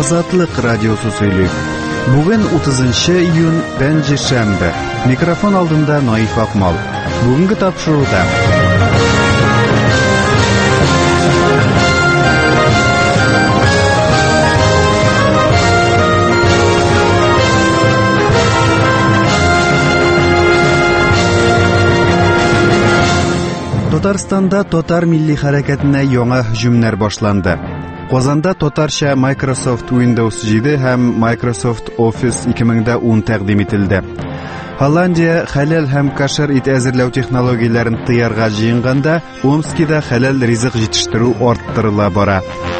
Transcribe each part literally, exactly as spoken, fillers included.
Азатлык радиосы сөйлөй. Бүген утызынчы июнь пәнҗешәмбе. Микрофон алдында Наиф Акмал. Бүгенге тапшыруда Татарстанда Татар милли хәрәкәтенә яңа һөҗүмнәр башланды. Казанда татарча Microsoft Windows җиде һәм Microsoft Office ике мең ун тәкъдим ителде. Холландия хәләл һәм кашер ит әзерләү технологияләрен тыярга җыенганда, Омскида хәләл ризык җитештерү арттырыла бара.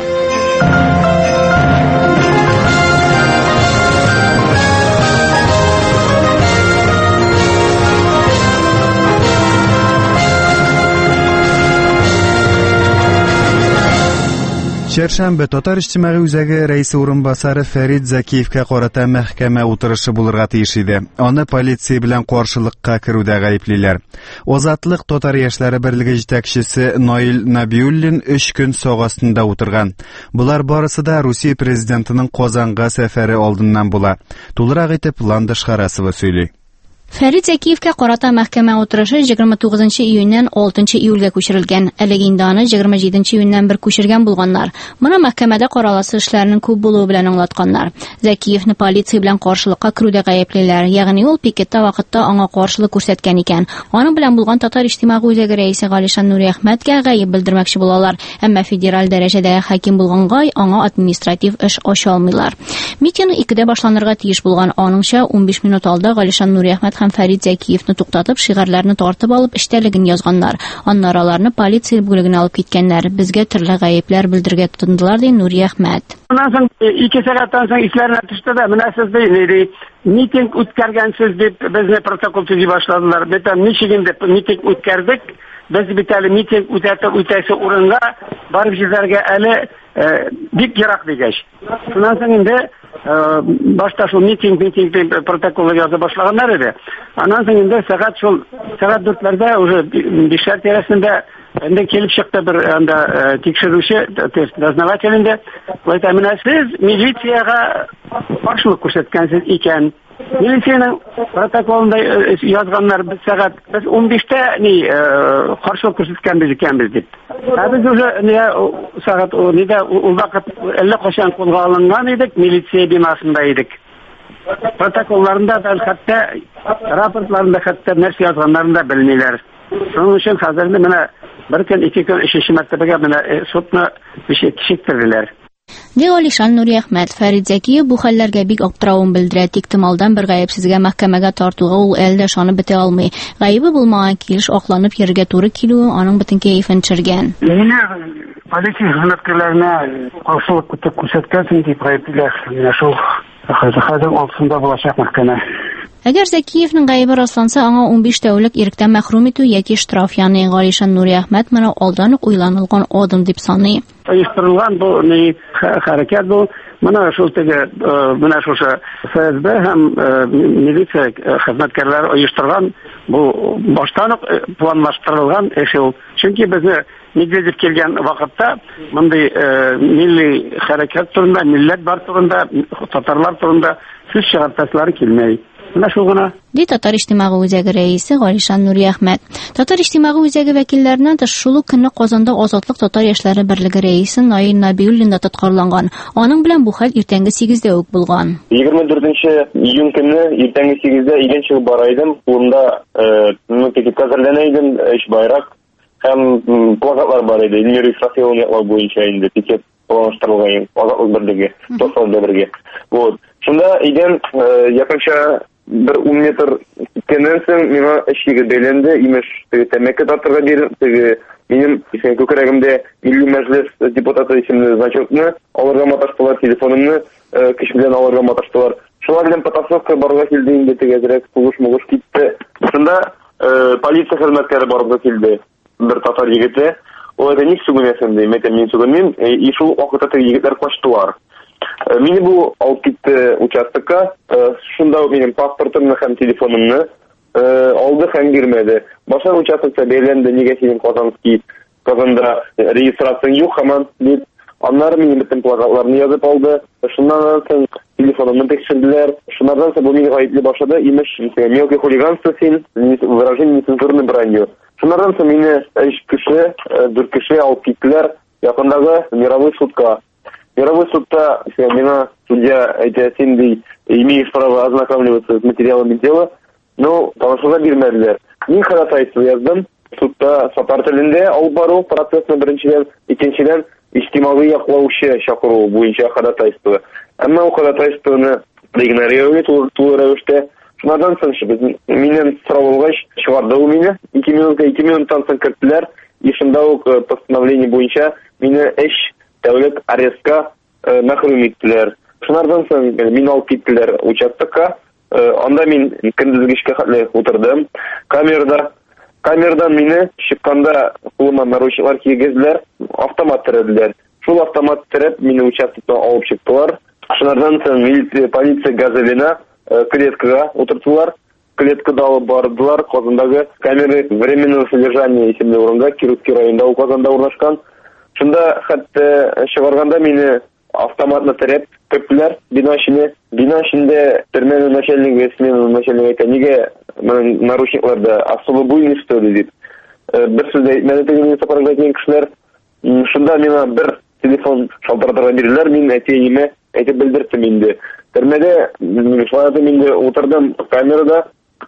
Чәршәмбе Татар иҗтимагый үзәге рәисе урынбасары Фәрит Закиевка карата мәхкәмә утырышы булырга тиеш иде. Аны полиция белән каршылыкка керүдә гаеплиләр. Азатлык Татар яшьләре берлеге җитәкчесе Наил Набиуллин өч көн сак астында утырган. Булар барысы да Русия президентының Казанга сәфәре алдыннан була. Тулырак итеп Ландыш Харасова сөйли. Фәрит Закиевка карата мәхкәмә утырышы егерме тугызынчы июньнән алтынчы июльгә күчерелгән. Әлеге инде аны егерме җиденче июньнән бер күчергән булганнар. Моны мәхкәмәдә караласы эшләрнең күп булуы белән аңлатканнар. Закиевны полиция белән каршылыкка керүдә гаеплиләр. Ягъни ул пикетта вакытта аңа каршылык күрсәткән икән. Аның белән булган Татар иҗтимагый үзәге рәисе Галишан Нуриәхмәткә гаеп белдермәкче булалар. Әмма федераль дәрәҗәдәге хаким булганга аңа административ эш ача алмыйлар. Митинг икедә башланырга тиеш булган. Аныңча ун биш минут алда Галишан Нуриәхмәт һәм Фәрит Закиевны туктатып, шигырьләрне тартып алып, эштәлеген язганнар. Аннары аларны полиция бүлегенә алып киткәннәр. Безгә төрле гаепләр белдергә тотындылар, ди Нуриәхмәт. Аннан соң ике сәгатьтән соң исләрне төште дә, менә сез ди, митинг үткәргәнсез дип безне протокол төзи башладылар. Бетәм ничеген дип митинг үткәрдек. Без бит әле митинг үтәтеп үтәсе урынга барып җибәргә әле бик ерак дигәч. Шуннан соң инде башта шул митинг митинг протоколы яза башлаганнар иде. Аннан соң инде сәгать шул сәгать дүртләрдә уже бишәр тирәсендә инде килеп чыкты бер анда тикшерүче, дознаватель инде. Әйтә, менә сез милициягә каршылык күрсәткәнсез икән. Милицияның протоколында язганнар без сәгать без ун биштә ни каршылык күрсәткәнбез икәнбез дип. Без уже не сәгать нидә ул вакыт әллә качан кулга алынган идек, милиция бинасында идек. Протоколларында да хәтта рапортларында хәтта нәрсә язганнарын да белмиләр. Шуның өчен хәзер менә бер көн, ике көн өченче мәртәбәгә менә судны кичектерделәр. Ди Галишан Нуриәхмәт. Фәрит Закиев бу хәлләргә бик аптыравын белдерә. Тик тымалдан бер гаепсезгә мәхкәмәгә тартуга ул әле дә ышанып бетә алмый. Гаебе булмаган килеш акланып йөрергә туры килүе аның бөтен кәефен төшергән. Менә полиция хезмәткәрләренә каршылык күрсәткәнсең дип гаеплиләр. Менә шул хәзер алтысында булачак мәхкәмә. Әгәр Закиевның гаебе расланса, аңа ун биш тәүлек иректән мәхрүм итү яки штраф, ягъни Галишан Нуриәхмәт моны алдан ук уйланылган адым дип саный. Оештырылган бу ни хәрәкәт бу, менә шул теге менә шушы ФСБ һәм милиция хезмәткәрләре оештырган бу баштан ук планлаштырылган эш ул. Чөнки безне Медведев килгән вакытта мондый милли хәрәкәт турында, милләт бар турында, татарлар турында сүз чыгартасылары килмәй. Ди Татар иҗтимагый үзәге рәисе Галишан Нуриәхмәт. Татар иҗтимагый үзәге вәкилләреннән тыш шул ук көнне Казанда Азатлык Татар яшьләре берлеге рәисе Наил Набиуллин да тоткарланган. Аның белән бу хәл иртәнге сигездә үк булган. егерме дүртенче июнь көнне иртәнге сигездә игенче бара идем. Унда пикетка әзерләнә идем, эш байрак һәм плакатлар бар иде. Илмир Исрафилов яклау буенча инде пикет планлаштырылган Азатлык берлеге, Татарлар берлеге. Вот. Шунда идем якынча bir ун метр киткәннән соң миңа эш егет бәйләнде, имеш, теге тәмәке тартырга бирде, теге минем исән күкрәгемдә милли мәҗлес депутаты исемле значокны алырга маташтылар, телефонымны кеш белән алырга маташтылар. Шулар белән потасовка барырга килде инде, теге директ сугыш-мугыш китте. Шунда полиция хезмәткәре барырга килде, бер татар егете. Ул әйтә, ник сүгенәсең ди, мәтәм мин сүгенмим, и шул вакытта теге егетләр качтылар. Мине бу алып китте участокка, шунда минем паспортымны һәм телефонымны алды һәм бирмәде. Башка участокта бәйләнде, нигә синең Казанский, Казанда регистрацияң юк һәм дип Аннары минем бөтен плакатларны язып алды. Шуннан соң телефонымны текшерделәр. Шуннан соң бу мине гаепле башлады. Имеш, мелкий хулиганство син, выражение нецензурной бранью. Шуннан соң мине өч кеше, дүрт кеше алып киттеләр якындагы мировой судка. Мировой судта меня судья эти синди имеешь право ознакомливаться с материалами дела, но танышуга бирмәделәр. Мин ходатайство яздым. Судта сапар телендә алып бару процессны беренчедән, икенчедән иҗтимагый яклаучы чакыру буенча ходатайство. Әмма ул ходатайствоны игнорировали тулы рәвештә. Шуннан соң без миннән соралгач чыгарды ул мине. ике минутка ике минуттан соң керттеләр. И шунда ук постановление буенча мине өч тәүлек арестка мәхрүм иттеләр. Шуннан соң мине алып киттеләр участокка. Анда мин көндезге кичкә хәтле утырдым. Камерада камерадан мине чыкканда кулыма наручниклар кигезделәр, автомат терәделәр. Шул автомат терәп мине участоктан алып чыктылар. Шуннан соң милиция, полиция газовина клеткага утыртылар. Клеткада алып бардылар. Казандагы камеры временного содержания исемле урынга, Кировский районда ул Казанда урнашкан. Шунда хәтта чыгарганда мине автоматны терәп көптеләр бина эченә. Бина эчендә төрмәнең начальнигы, сменаның начальнигы әйтә, нигә менә наручникларда особо буйный что дип. Бер сүз әйтмәде тегене сопровождение кешеләр. Шунда миңа бер телефон шалтыратырга бирделәр, мин әтиемә әйтеп белдердем инде. Төрмәдә шулай инде утырдым камерада,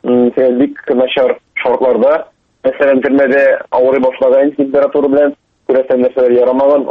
бик начар шартларда. Мәсәлән, төрмәдә авырый башлаган температура белән күрәсән нәрсәләр ярамаган,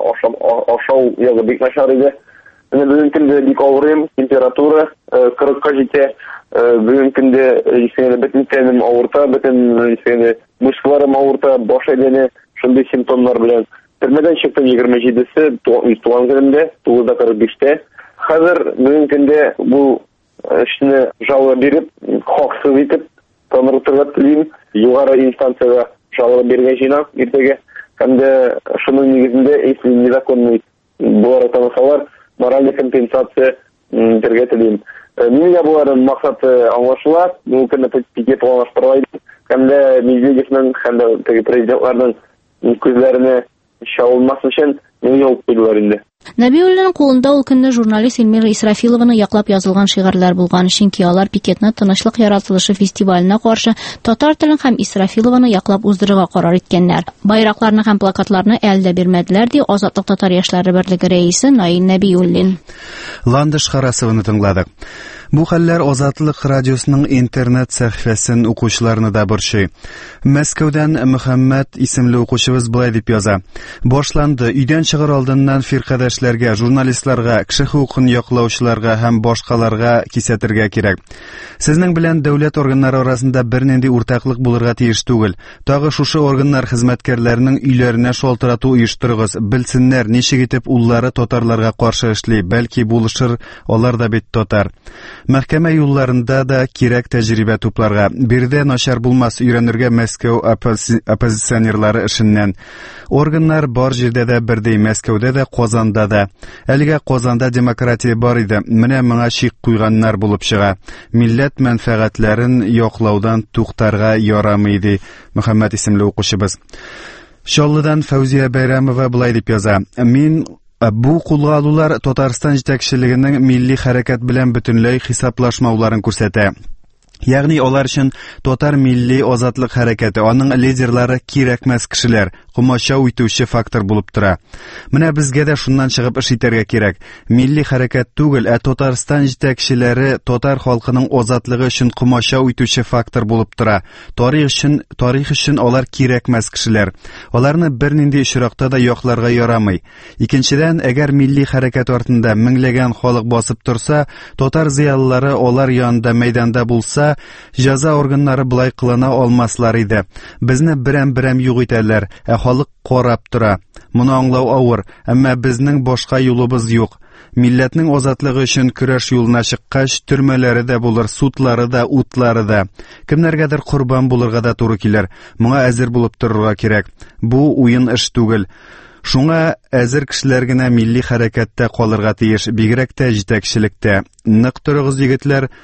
ашау ягы бик начар иде. Менә бүген көндә бик авырыйм, температура кырыкка җитә. Бүген көндә исәнлек бөтен тәнем авырта, бөтен исәнлек мышкаларым авырта, баш әйләнә, шундый симптомнар белән. Төрмәдән чыктым егерме җидесе, туган көндә, тугызда кырык биштә. Хәзер бүген көндә бу эшне жалоба биреп, хаксыз итеп таныртырга телим. Югары инстанцияга жалоба биргән җыйнак иртәгә. Һәм дә шуның нигезендә, если незаконный буларак танысалар, моральный компенсация бирергә телим. Мине буларның максаты аңлашыла, бу көнне пикет планлаштырыла иде. Һәм дә Медведевның һәм дә теге президентларның күзләренә чалынмас өчен мине алып куйдылар инде. Нәбиулланың кулында ул көнне журналист Эльмира Исрафилованы яклап язылган шигырьләр булган, чөнки алар пикетны Тынычлык яратылышы фестиваленә каршы татар телен һәм Исрафилованы яклап уздырырга карар иткәннәр. Байракларны һәм плакатларны әлдә бирмәделәр, ди Азатлык татар яшьләре берлеге рәисе Наил Нәбиуллин. Ландыш Харасованы тыңладык. Бу хәлләр Азатлык радиосының интернет сәхифәсен укучыларны да борчый. Мәскәүдән Мөхәммәд исемле укучыбыз булай дип яза. Башланды. Өйдән чыгар алдыннан фиркадәшләргә, журналистларга, кеше хукукын яклаучыларга һәм башкаларга кисәтергә кирәк. Сезнең белән дәүләт органнары арасында бернинди уртаклык булырга тиеш түгел. Тагы шушы органнар хезмәткәрләренең өйләренә шалтырату оештырыгыз, белсеннәр ничек итеп уллары татарларга каршы эшли, бәлки булышыр, алар да бит татар. Мәхкәмә юлларында да кирәк тәҗрибә тупларга. Бирдә начар булмас, өйрәнергә Мәскәү оппозиционерлары эшеннән. Органнар бар җирдә дә бердәй, Мәскәүдә дә, Казанда да. Әлегә Казанда демократия бар иде. Менә моңа чик куйганнар булып чыга. Милләт мәнфәгатьләрен яклаудан туктарга ярамый ди Мөхәммәд исемле укучыбыз. Чаллыдан Фәүзия Бәйрәмова булай дип яза. Мин бу кулга алулар Татарстан җитәкчелегенең милли хәрәкәт белән бөтенләй хисаплашмауларын күрсәтә. Ягъни алар өчен татар милли азатлык хәрәкәте, аның лидерлары кирәкмәс кешеләр, кумачау итүче фактор булып тора. Менә безгә дә шуннан чыгып эш итәргә кирәк. Милли хәрәкәт түгел, ә Татарстан җитәкчеләре татар халкының азатлыгы өчен кумачау итүче фактор булып тора. Тарих өчен, тарих өчен алар кирәкмәс кешеләр. Аларны бернинди очракта да якларга ярамый. Икенчедән, әгәр милли хәрәкәт артында меңләгән халык басып торса, татар зыялылары алар янында мәйданда булса, җәза органнары булай кылына алмаслар иде. Безне берәм-берәм юк итәләр, ә халык карап тора. Моны аңлау авыр, әмма безнең башка юлыбыз юк. Милләтнең азатлыгы өчен көрәш юлына чыккач, төрмәләре дә булыр, судлары да, утлары да. Кемнәргәдер курбан булырга да туры килер. Моңа әзер булып торырга кирәк. Бу уен эш түгел. Шуңа әзер кешеләр генә милли хәрәкәттә калырга тиеш, бигрәк тә җитәкчелектә. Нык торыгыз, егетләр.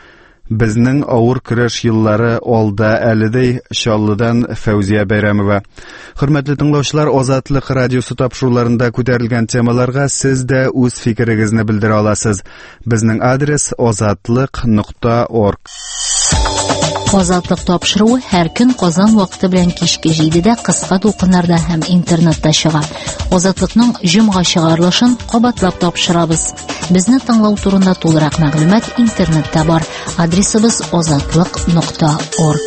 Безнең авыр көрәш еллары алда әледәй Чаллыдан Фәүзия Бәйрәмова. Хөрмәтле тыңлаучылар, Азатлык радиосы тапшыруларында күтәрелгән темаларга сез дә үз фикерегезне белдерә аласыз. Безнең адрес азатлык нокта орг. Азатлык тапшыруы һәр көн Казан вакыты белән кичке җидедә кыска тулкыннарда һәм интернетта чыга. Азатлыкның җомга чыгарылышын кабатлап тапшырабыз. Безне тыңлау турында тулырак мәгълүмат интернетта бар. Адресыбыз азатлык нокта орг.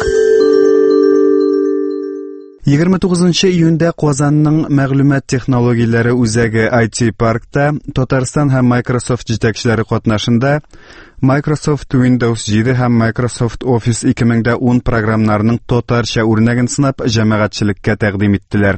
егерме тугызынчы июньдә Казанның мәгълүмат технологияләре үзәге ай ти паркта Татарстан һәм Microsoft җитәкчеләре катнашында Microsoft Windows җиде һәм Microsoft Office ике мең ун программнарының татарча үрнәген сынап җәмәгатьчелеккә тәкъдим иттеләр.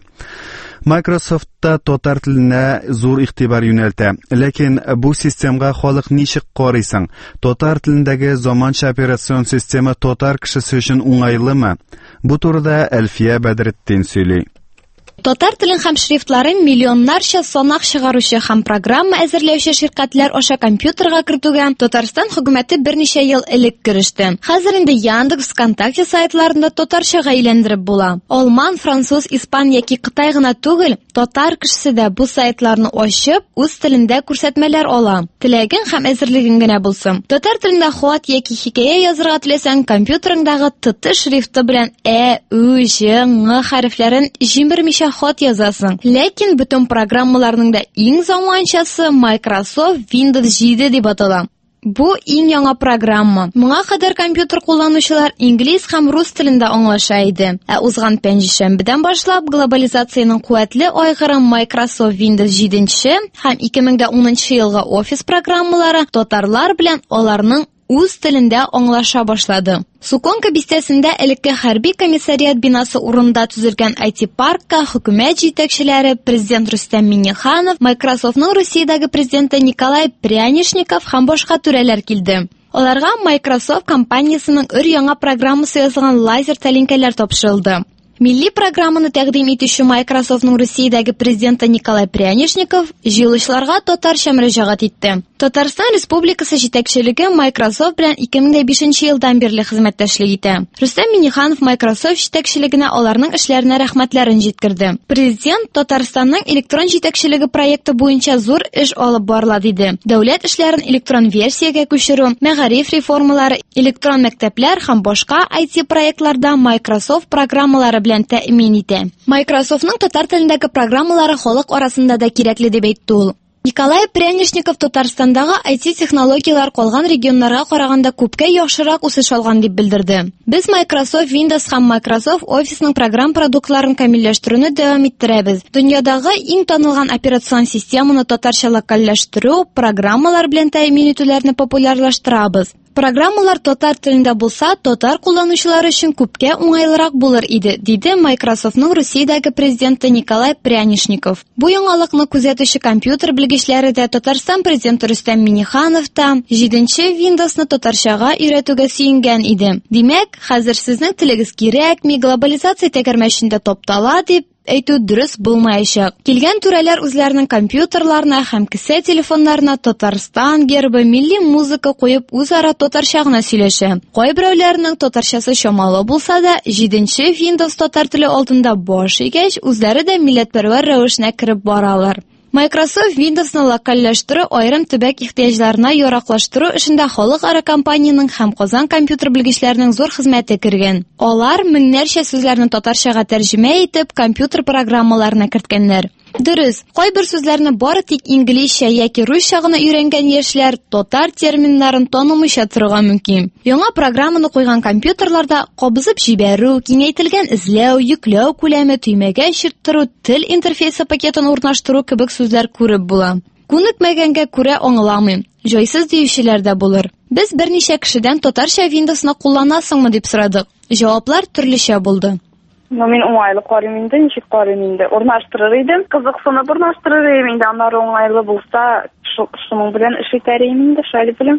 Microsoft'та татар теленә зур игътибар юнәлтә, ләкин бу системага халык ничек карыйсың? Татар телендәге заманча операцион система татар кешесе өчен уңайлымы? Бу турыда Әлфия Бәдретдин сөйли. Татар телен һәм шрифтларын миллионнарча санак чыгаручы һәм программа әзерләүче ширкәтләр аша компьютерга кертүгә Татарстан хөкүмәте берничә ел элек кереште. Хәзер инде Яндекс, ВКонтакте сайтларында татарчага әйләндереп була. Алман, француз, испан яки Кытай гына түгел, татар кешесе дә бу сайтларны ачып, үз телендә күрсәтмәләр ала. Теләгең һәм әзерлегең генә булсын. Татар телендә хат яки хикәя язырга теләсәң, компьютерыңдагы ТТ шрифты белән Ә, Ү, Ж, Ң хәрефләрен җимермичә хат язасың. Ләкин бөтен программаларның да иң заманчасы Microsoft Windows җиде дип атала. Бу иң яңа программа. Моңа кадәр компьютер кулланучылар инглиз һәм рус телендә аңлаша иде. Ә узган пәнҗешәмбедән башлап глобализациянең куәтле айгыры Microsoft Windows җиде һәм ике мең унынчы елга Office программалары татарлар белән аларның үз телендә аңлаша башлады. Суконка бистәсендә элекке хәрби комиссариат бинасы урында төзелгән ай ти паркка хөкүмәт җитәкчеләре, президент Рустам Миңнеханов, Microsoftның Русиядәге президенты Николай Прянишников һәм башка түрәләр килде. Аларга Microsoft компаниясының өр-яңа программасы язылган лазер тәлинкәләр тапшырылды. Милли программаны тәкъдим итүче Microsoftның Русиядәге президенты Николай Прянишников җыелышларга татарча мөрәҗәгать итте. Татарстан Республикасы җитәкчелеге Microsoft белән ике мең бишенче елдан бирле хезмәттәшлек итә. Рустам Миңнеханов Microsoft җитәкчелегенә аларның эшләренә рәхмәтләрен җиткерде. Президент Татарстанның электрон җитәкчелеге проекты буенча зур эш алып барыла диде. Дәүләт эшләрен электрон версиягә күчерү, мәгариф реформалары, электрон мәктәпләр һәм башка ай ти проектларда Microsoft программалары белән тәэмин итә. Microsoftның татар телендәге программалары халык арасында да кирәкле дип әйтте ул. Николай Прянишников Татарстандагы ай ти технологиялар калган регионнарга караганда күпкә яхшырак үсеш алган дип белдерде. Без Microsoft Windows һәм Microsoft Officeның программ продуктларын камилләштерүне дәвам иттерәбез. Дөньядагы иң танылган операцион системаны татарча локальләштерү, программалар белән тәэмин итүләрне популярлаштырабыз. Программалар татар телендә булса, татар кулланучылар өчен күпкә уңайлырак булыр иде, диде Microsoftның Русиядәге президенты Николай Прянишников. Бу яңалыкны күзәтүче компьютер белгечләре дә Татарстан президенты Рустам Миңнеханов та җиденче Windowsны татарчага өйрәтүгә сөенгән иде. Димәк, хәзер сезнең телегез кирәкми, глобализация тәгәрмәчендә таптала дип әйтү дөрес булмаячак. Килгән түрәләр үзләренең компьютерларына һәм кесә телефоннарына Татарстан гербы, милли музыка куеп үзара татарча гына сөйләшә. Кайберәүләрнең татарчасы чамалы булса да, җиденче Windows татар теле алдында баш игәч, үзләре дә милләтпәрвәр рәвешенә кереп баралар. Microsoft Windowsны локальләштерү, аерым төбәк ихтыяҗларына яраклаштыру эшендә халыкара компаниянең һәм Казан компьютер белгечләренең зур хезмәте кергән. Алар меңнәрчә сүзләрне татарчага тәрҗемә итеп, компьютер программаларына керткәннәр. Дөрес, кайбер сүзләрне бары тик инглизчә яки русча гына өйрәнгән яшьләр татар терминнарын танымыйча торырга мөмкин. Яңа программаны куйган компьютерларда кабызып җибәрү, киңәйтелгән эзләү, йөкләү күләме, төймәгә чирттерү, тел интерфейсы пакетын урнаштыру кебек сүзләр күреп була. Күнекмәгәнгә күрә аңламыйм. Җайсыз диючеләр дә булыр. Без берничә кешедән татарча Windowsны кулланасыңмы дип сорадык. Җаваплар төрлечә булды. Ну, мен уңайлы карыйм инде, ничек карыйм инде. Урнаштырыр идем, кызыксынып урнаштырыр идем инде. Аннары уңайлы булса, шуның белән эш итәрем инде, шулай беләм.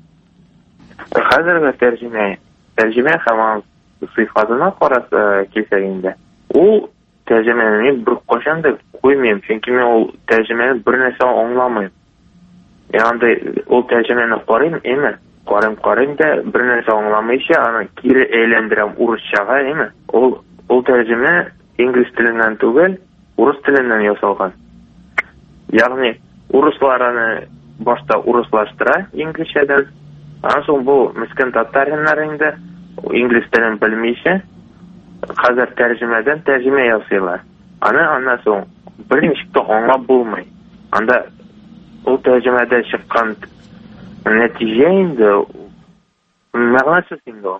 Хәзерге тәрҗемә, тәрҗемә һәм сыйфатына карап килсәк инде. Ул тәрҗемәне мин бер кашан да куймыйм, чөнки мен ул тәрҗемәне бер нәрсә аңламыйм. Янда ул тәрҗемәне карыйм, әмма карым-карым да бер нәрсә аңламыйча, аны кире әйләндерәм урысчага, әйме? Ул ул тәрҗемә инглиз теленнән түгел, урыс теленнән ясалган. Ягъни урыслар аны башта урыслаштыра инглизчәдән. Аннан соң бу мискин татарлар инде инглиз телен белмичә, хәзер тәрҗемәдән тәрҗемә ясыйлар. Аны аннан соң бер ничек тә аңлап булмый. Анда ул тәрҗемәдә чыккан нәтиҗә инде мәгънәсез инде.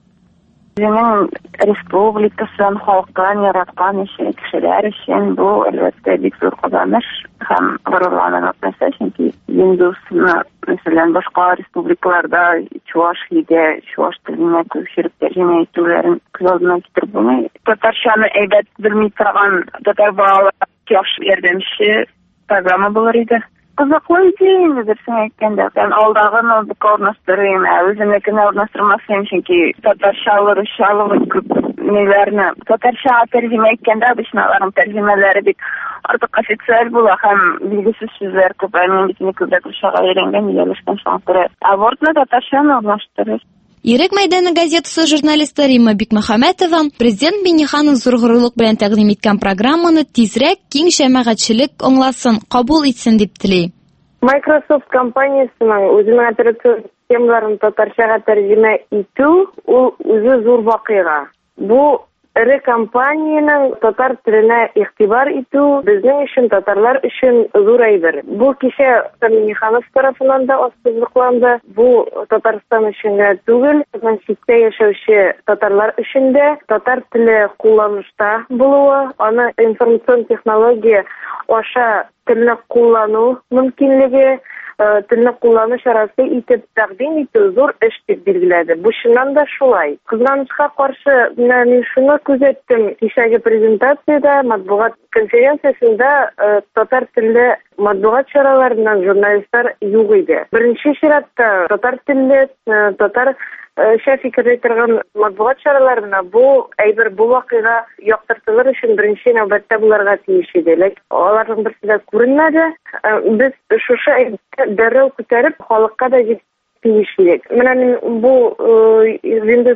Безнең республикасын халкын яраткан өчен кешеләр өчен бу әлбәттә бик зур казаныш һәм горурланырга нәрсә, чөнки инглизне, мәсәлән, башка республикаларда Чувашиядә Чуваш теленә күчереп тәрҗемә итүләрен күз алдына китереп булмый. Татарчаны әйбәт белми торган татар балалар яхшы ярдәмче программа булыр иде. Кызыклы идея, дөресен әйткәндә, һәм алдагы бу орнаштырыйм, үземнекенә орнаштырмасын, чөнки татарчалар өчен күп ниләрне татарча тәрҗемә иткәндә бишналарның тәрҗемәләре бик артык официаль була һәм билгесез сүзләр күп, әмма битне күбрәк ушага өйрәнгән, ялышкан шаңтыры. Абортны татарчаны орнаштырыр. Ирек мәйданы газетасы журналисты Римма Бикмөхәммәтова президент Миңнеханов зур горурлык белән тәкъдим иткән программаны тизрәк киң җәмәгатьчелек аңласын, кабул итсен дип тели. Microsoft компаниясының үзенең операцион системаларын татарчага тәрҗемә итү ул үзе зур вакыйга. Бу эре компаниянең татар теленә игътибар итү безнең өчен, татарлар өчен зур әйбер. Бу кичә Миңнеханов тарафыннан да ассызыкланды. Бу Татарстан өчен генә түгел, читтә яшәүче татарлар өчен дә татар теле кулланышта булуы, аны информацион технология аша телне куллану мөмкинлеге, телне куллану чарасы итеп тәкъдим итү зур эш дип билгеләде. Бу чыннан да шулай. Кызганычка каршы, мин шуны күзәттем кичәге презентациядә, матбугат конференциясендә татар телле матбугат чараларыннан журналистлар юк иде. Беренче чиратта татар телле, татар шәфикердә торган матбугат чараларына бу әйбер бу вакыйга яктыртылыр өчен беренче нәүбәттә булырга тиеш иде. Ләкин аларның берсе дә күренмәде. Без шушы әйберне дәррәү күтәреп халыкка да җиткерү кирәк. Менә бу Windows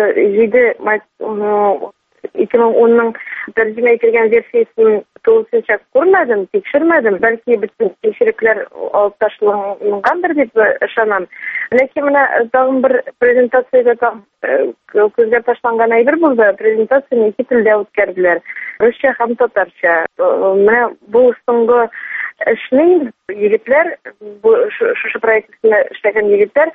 җиде ике мең унның тәрҗемә ителгән версиясын тулысынча күрмәдем, тикшермәдем. Бәлки бөтен тикшерүләр алып ташлангандыр дип ышанам. Ләкин менә тагын бер презентациядә күзгә ташланган әйбер булды. Презентацияны ике телдә үткәрделәр. Русча һәм татарча. Менә бу соңгы эшне егетләр, бу шушы проектны эшләгән егетләр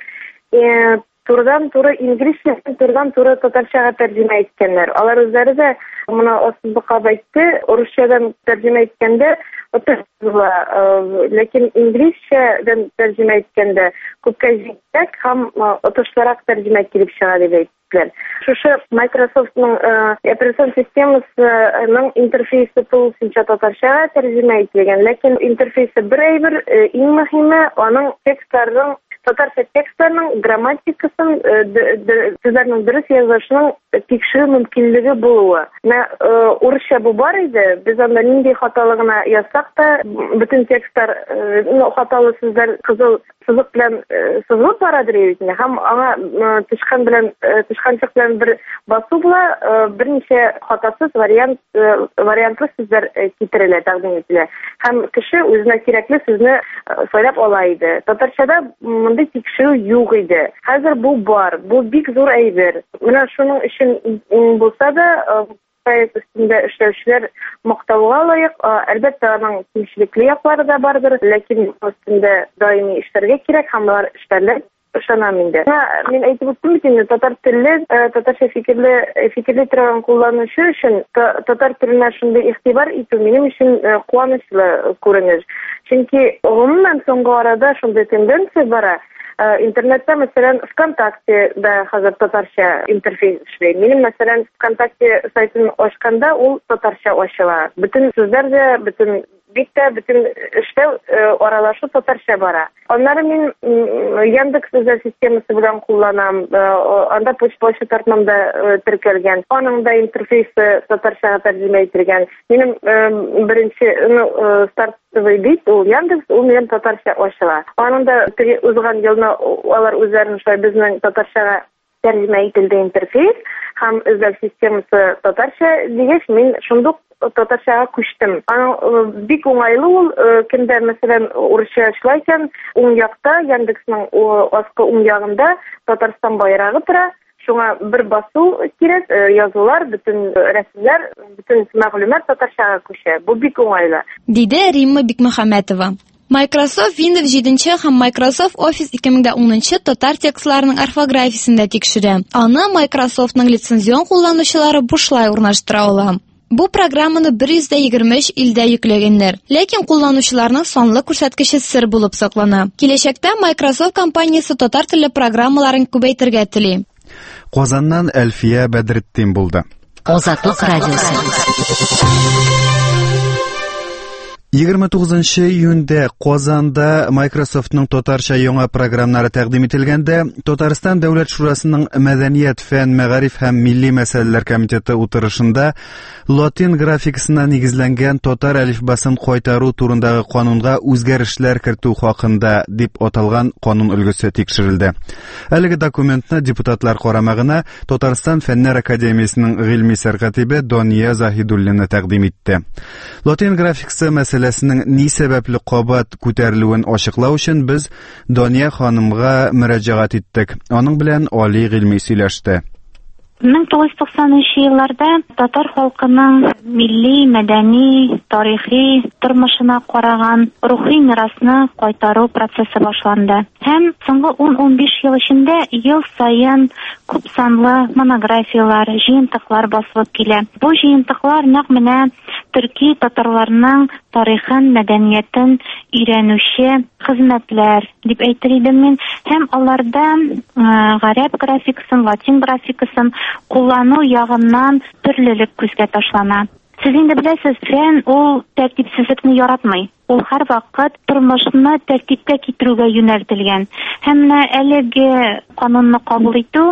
турыдан-туры инглизчә, турыдан-туры татарчага тәрҗемә иткәннәр. Алар үзләре дә моны ассызлыкка әйтте, русчадан тәрҗемә иткәндә отышлы, ләкин инглизчәдән тәрҗемә иткәндә күпкә җитәк һәм отышлырак тәрҗемә килеп чыга дип әйттеләр. Шушы Microsoftның операцион системасының интерфейсы тулысынча татарчага тәрҗемә ителгән, ләкин интерфейсы бер әйбер, иң мөһиме аның текстларның татарча текстларның грамматикасын, сүзләрнең дөрес язылышының тикшерү мөмкинлеге булуы. Менә урысча бу бар иде, без анда нинди хаталыгына язсак та, бөтен текстлар, хаталы сүзләр кызыл сызык белән сызылып барадыр итне, һәм аңа тышкан белән тышканчык белән бер басу була, берничә хатасыз вариант вариантлы сүзләр китерелә, тәкъдим ителә. Һәм кеше үзенә кирәкле сүзне сайлап ала иде. Татарчада мондай тикшерү юк иде. Хәзер бу бар. Бу бик зур әйбер. Менә шуның өчен булса да, проект өстендә эшләүчеләр мактауга лаек. Әлбәттә, аның кимчелекле яклары да бардыр, ләкин өстендә даими эшләргә кирәк, һәм алар эшләрләр ышанам инде. Мин әйтеп үттем бит инде, татар теле, татарча фикерле фикерле торган кулланучы өчен татар теленә шундый игътибар итү минем өчен куанычлы күренеш. Чөнки гомумән соңгы арада шундый тенденция бара. Интернетта, мәсәлән, ВКонтакте да хәзер татарча интерфейс эшли. Минем, мәсәлән, ВКонтакте сайтын ачканда ул татарча ачыла. Бөтен сүзләр дә, бөтен бик тә бөтен эштә аралашу татарча бара. Аннары мин Яндекс үзәк системасы белән кулланам. Анда почта тартмамда теркәлгән. Аның да интерфейсы татарчага тәрҗемә ителгән. Минем беренче стартовый бит ул Яндекс, ул минем татарча ачыла. Аның да узган елны алар үзләренең шулай безнең татарчага тәрҗемә ителде интерфейс һәм үзәк системасы татарча дигәч, мин шундук татарчага күчтем. Аның бик уңайлы ул, кемдә мәсәлән урысча эшләр икән, уң якта Яндексның аскы уң ягында Татарстан байрагы тора. Шуңа бер басу кирәк, язулар, бөтен рәсемнәр, бөтен мәгълүмат татарчага күчә. Бу бик уңайлы. Диде Римма Бикмөхәммәтова. Microsoft Windows җиденче һәм Microsoft Office ике мең унынчы татар текстларының орфографиясен дә тикшерә. Аны Microsoftның лицензион кулланучылары бушлай урнаштыра ала. Бу программаны бер йөз егерме өч илдә йөкләгәннәр, ләкин кулланучыларның санлы күрсәткече сер булып саклана. Киләчәктә Microsoft компаниясе татар телле программаларын күбәйтергә тели. Казаннан Әлфия Бәдретдин булды. Азатлык радиосы. егерме тугызынчы июньдә Казанда Microsoftның татарча яңа программнары тәкъдим ителгәндә, Татарстан Дәүләт Шурасының Мәдәният, фән, мәгариф һәм милли мәсьәләләр комитеты утырышында латин графикасына нигезләнгән татар әлифбасын кайтару турындагы канунга үзгәрешләр кертү хакында дип аталган канун өлгесе тикшерелде. Әлеге документны депутатлар карамагына Татарстан Фәннәр академиясенең гыйльми сәркатибе Дания Заһидуллина тәкъдим итте. Латин графикасы мәсьәләсенең ни сәбәпле кабат күтәрелүен ачыклау өчен без Дания ханымга мөрәҗәгать иттек. Аның белән али гыйльми сөйләште. мең тугыз йөз туксанынчы елларда татар халкының милли, мәдәни, тарихи тормышына караган рухи мирасны кайтару процессы башланды. Һәм соңгы ун-унбиш ел эчендә ел саен күп санлы монографиялар, җыентыклар басылып килә. Бу җыентыклар нәкъ менә төрки татарларның тарихын, мәдәниятен өйрәнүче хезмәтләр дип әйтер идем мин. Һәм аларда гарәп графикасын, латин графикасын куллану ягыннан төрлелек күзгә ташлана. Сез инде беләсез, фән ул тәртипсезлекне яратмый. Ул һәр вакыт тормышны тәртипкә китерүгә юнәлтелгән. Һәм менә әлеге канунны кабул итү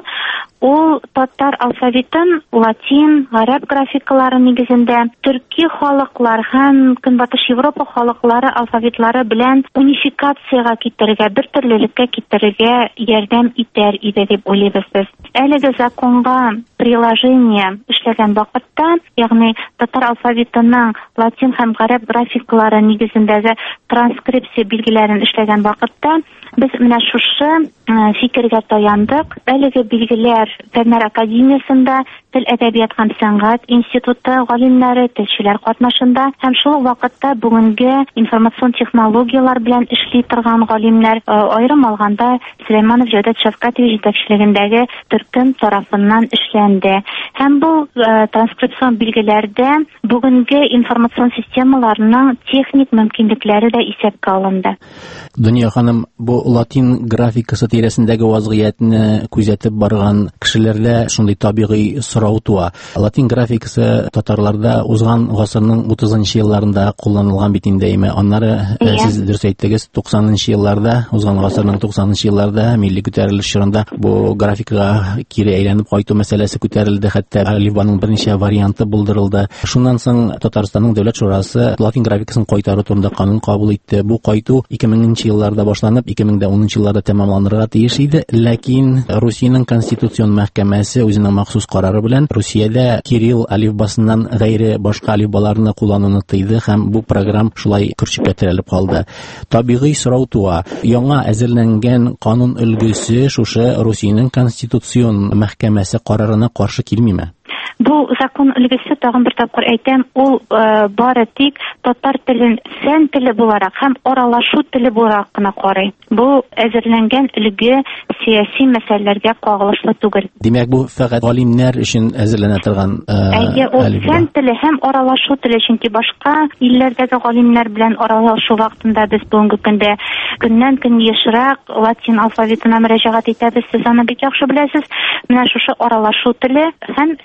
ул татар алфавитын латин, гарәп графикалары нигезендә төрки халыклар һәм Көнбатыш Европа халыклары алфавитлары белән унификациягә китерергә, бер төрлелеккә китерергә ярдәм итәр иде дип уйлыйбыз без. Әлеге законга приложение эшләгән вакытта, ягъни татар алфавитының латин һәм гарәп графикалары нигезендәге транскрипция билгеләрен эшләгән вакытта без менә шушы фикергә таяндык. Әлеге билгеләр Фәннәр академиясендә Тел, әдәбият һәм сәнгать институты галимнәре, телчеләр катнашында һәм шул вакытта бүгенге информацион технологиялар белән эшли торган галимнәр, аерым алганда Сөләйманов Җәүдәт Шәфкатович җитәкчелегендәге төркем тарафыннан эшләнде. Һәм бу транскрипцион билгеләрдә бүгенге информацион системаларының техник мөмкинлекләре дә исәпкә алынды. Дөнья ханым, бу латин графикасы тирәсендәге вазгыятьне күзәтеп барган кешеләрдә шундый табигый сорау туа. Латин графикасы татарларда узган гасырның утызынчы елларында кулланылган бит инде. Аннары сез дөрес әйттегез, туксанынчы елларда, узган гасырның туксанынчы елларда милли күтәрелеш чорында бу графикага кире әйләнеп кайту мәсьәләсе күтәрелде, хәтта әлифбаның берничә варианты булдырылды. Шуннан соң Татарстанның Дәүләт Шурасы латин графикасын кайтару турында канун кабул итте. Бу кайту ике меңнче елларда башланып, ике мең унынчы елларда тәмамланырга тиеш иде, ләкин Русиянең конституцион мәхкәмәсе үзенең махсус карары белән Русиядә кирилл алифбасыннан гайре башка алифбаларны куллануны тыйды һәм бу программ шулай көрчеккә терәлеп калды. Табигый сорау туа. Яңа әзерләнгән канун өлгесе шушы Русиянең конституцион мәхкәмәсе карарына каршы килмиме? Бу закон өлгесе, тагын бер тапкыр әйтәм, ул бары тик татар телен фән теле буларак һәм аралашу теле буларак кына карый. Бу әзерләнгән өлге сияси мәсьәләләргә кагылышлы түгел. Димәк, бу фәкать галимнәр өчен әзерләнә торган әлбәттә, ул фән теле һәм аралашу теле, чөнки башка илләрдәге галимнәр белән аралашу вакытында без бүгенге көндә көннән-көн ешрак латин алфавитына мөрәҗәгать итәбез. Сез аны бик яхшы беләсез. Менә шушы аралашу теле һәм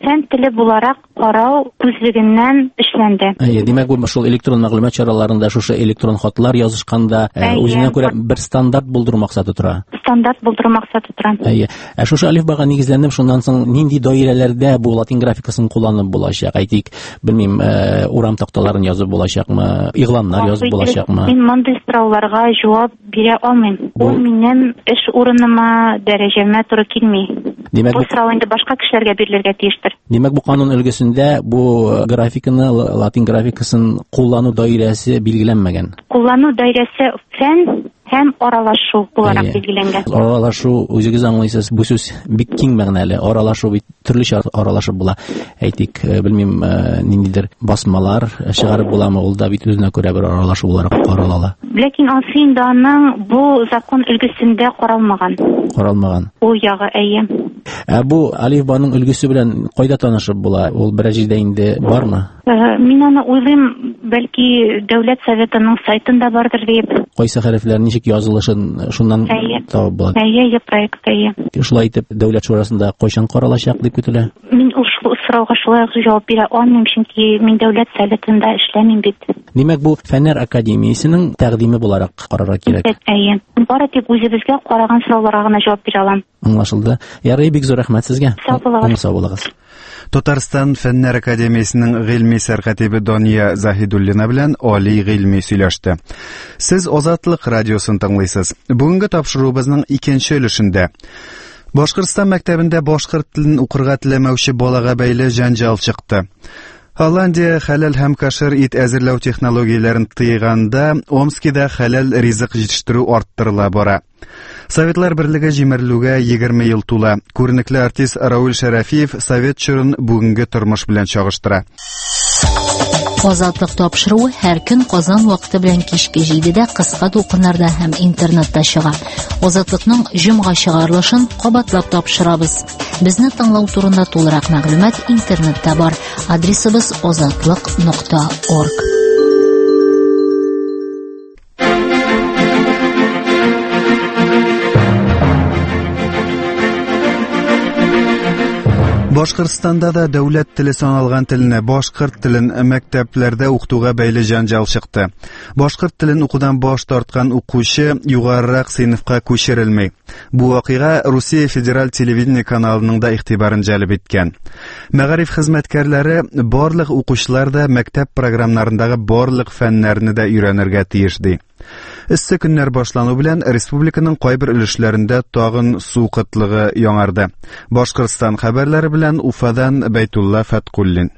фән теле буларак карау күзлегеннән эшләнде. Әйе, димәк бу шул электрон мәгълүмат чараларында шушы электрон хатлар язышканда үзенә күрә бер стандарт булдыру максаты тора. Стандарт булдыру максаты тора. Әйе. Ә шушы алифбага нигезләнеп, шуннан соң нинди даирәләрдә бу латин графикасын кулланып булачак? Әйтик, белмим, урам такталарын язып булачакмы, игъланнар язып булачакмы? Мин мондый сорауларга җавап бирә алмыйм. Ул минем эш урыныма, дәрәҗәмә туры килми. Димәк, бу сорау инде башка кешеләргә бирелергә тиештер. Димәк, бу канун өлгесендә бу графиканы, латин графикасын куллану даирәсе билгеләнмәгән. Куллану даирәсе фән һәм аралашу буларак билгеләнгән. Аралашу, үзегез аңлыйсыз, бу сүз бик киң мәгънәле. Аралашу бит төрлечә аралашып була. Әйтик, белмим, ниндидер басмалар чыгарып буламы, ул да бит үзенә күрә бер аралашу буларак каралала. Ләкин асында аның бу закон өлгесендә каралмаган. Каралмаган. Ул ягы әйе. Ә бу алифбаның өлгесе белән кайда танышып була? Ул бер җирдә инде бармы? Мин аны уйлыйм, бәлки дәүләт советының сайтында бардыр дип. Кайсы хәрефләр ничек язылышын шуннан табып була. Әйе, проект әйе. Шулай итеп, дәүләт шурасында кайчан каралачак дип көтелә? Мин ул сорауга шулай җавап бирә алмыйм, чөнки мин дәүләт советында эшләмим бит. Димәк, бу Фәннәр академиясенең тәкъдиме буларак карарга кирәк. Әйе. Бары тик үзебезгә караган сорауларга гына җавап бирә алам. Аңлашылды. Ярый, бик зур рәхмәт сезгә. Сау булыгыз. Татарстан Фәннәр академиясенең гыйльми сәркатибе Дания Заһидуллина белән Али гыйльми сөйләште. Сез Азатлык радиосын тыңлыйсыз. Бүгенге тапшыруыбызның икенче өлешендә Башкортстан мәктәбендә башкорт телен укырга теләмәүче балага бәйле җанҗал чыкты. Голландия хәләл һәм кашер ит әзерләү технологияләрен тыйганда, Омскида хәләл ризык җитештерү арттырыла бара. Советлар берлеге җимерелүгә егерме ел тула. Күренекле артист Рауль Шәрәфиев совет чорын бүгенге тормыш белән чагыштыра. Азатлык тапшыруы һәр көн Казан вакыты белән кичке җидедә кыска тулкыннарда һәм интернетта чыга. Азатлыкның җомга чыгарылышын кабатлап тапшырабыз. Безне тыңлау турында тулырак мәгълүмат интернетта бар. Адресыбыз азатлык нокта орг. Башкортстанда да дәүләт теле саналган телне башкорт телен мәктәпләрдә укытуга бәйле җанҗал чыкты. Башкорт телен укудан баш тарткан укучы югарырак сыйныфка күчерелми. Бу вакыйга Русия федераль телевидение каналының да игътибарын җәлеп иткән. Мәгариф хезмәткәрләре барлык укучылар да мәктәп программаларындагы барлык фәннәрне дә өйрәнергә тиеш ди. Эссе көннәр башлану белән республиканың кайбер өлешләрендә тагын су кытлыгы яңарды. Башкортстан хәбәрләре белән Уфадан Бәйтулла Фаткуллин.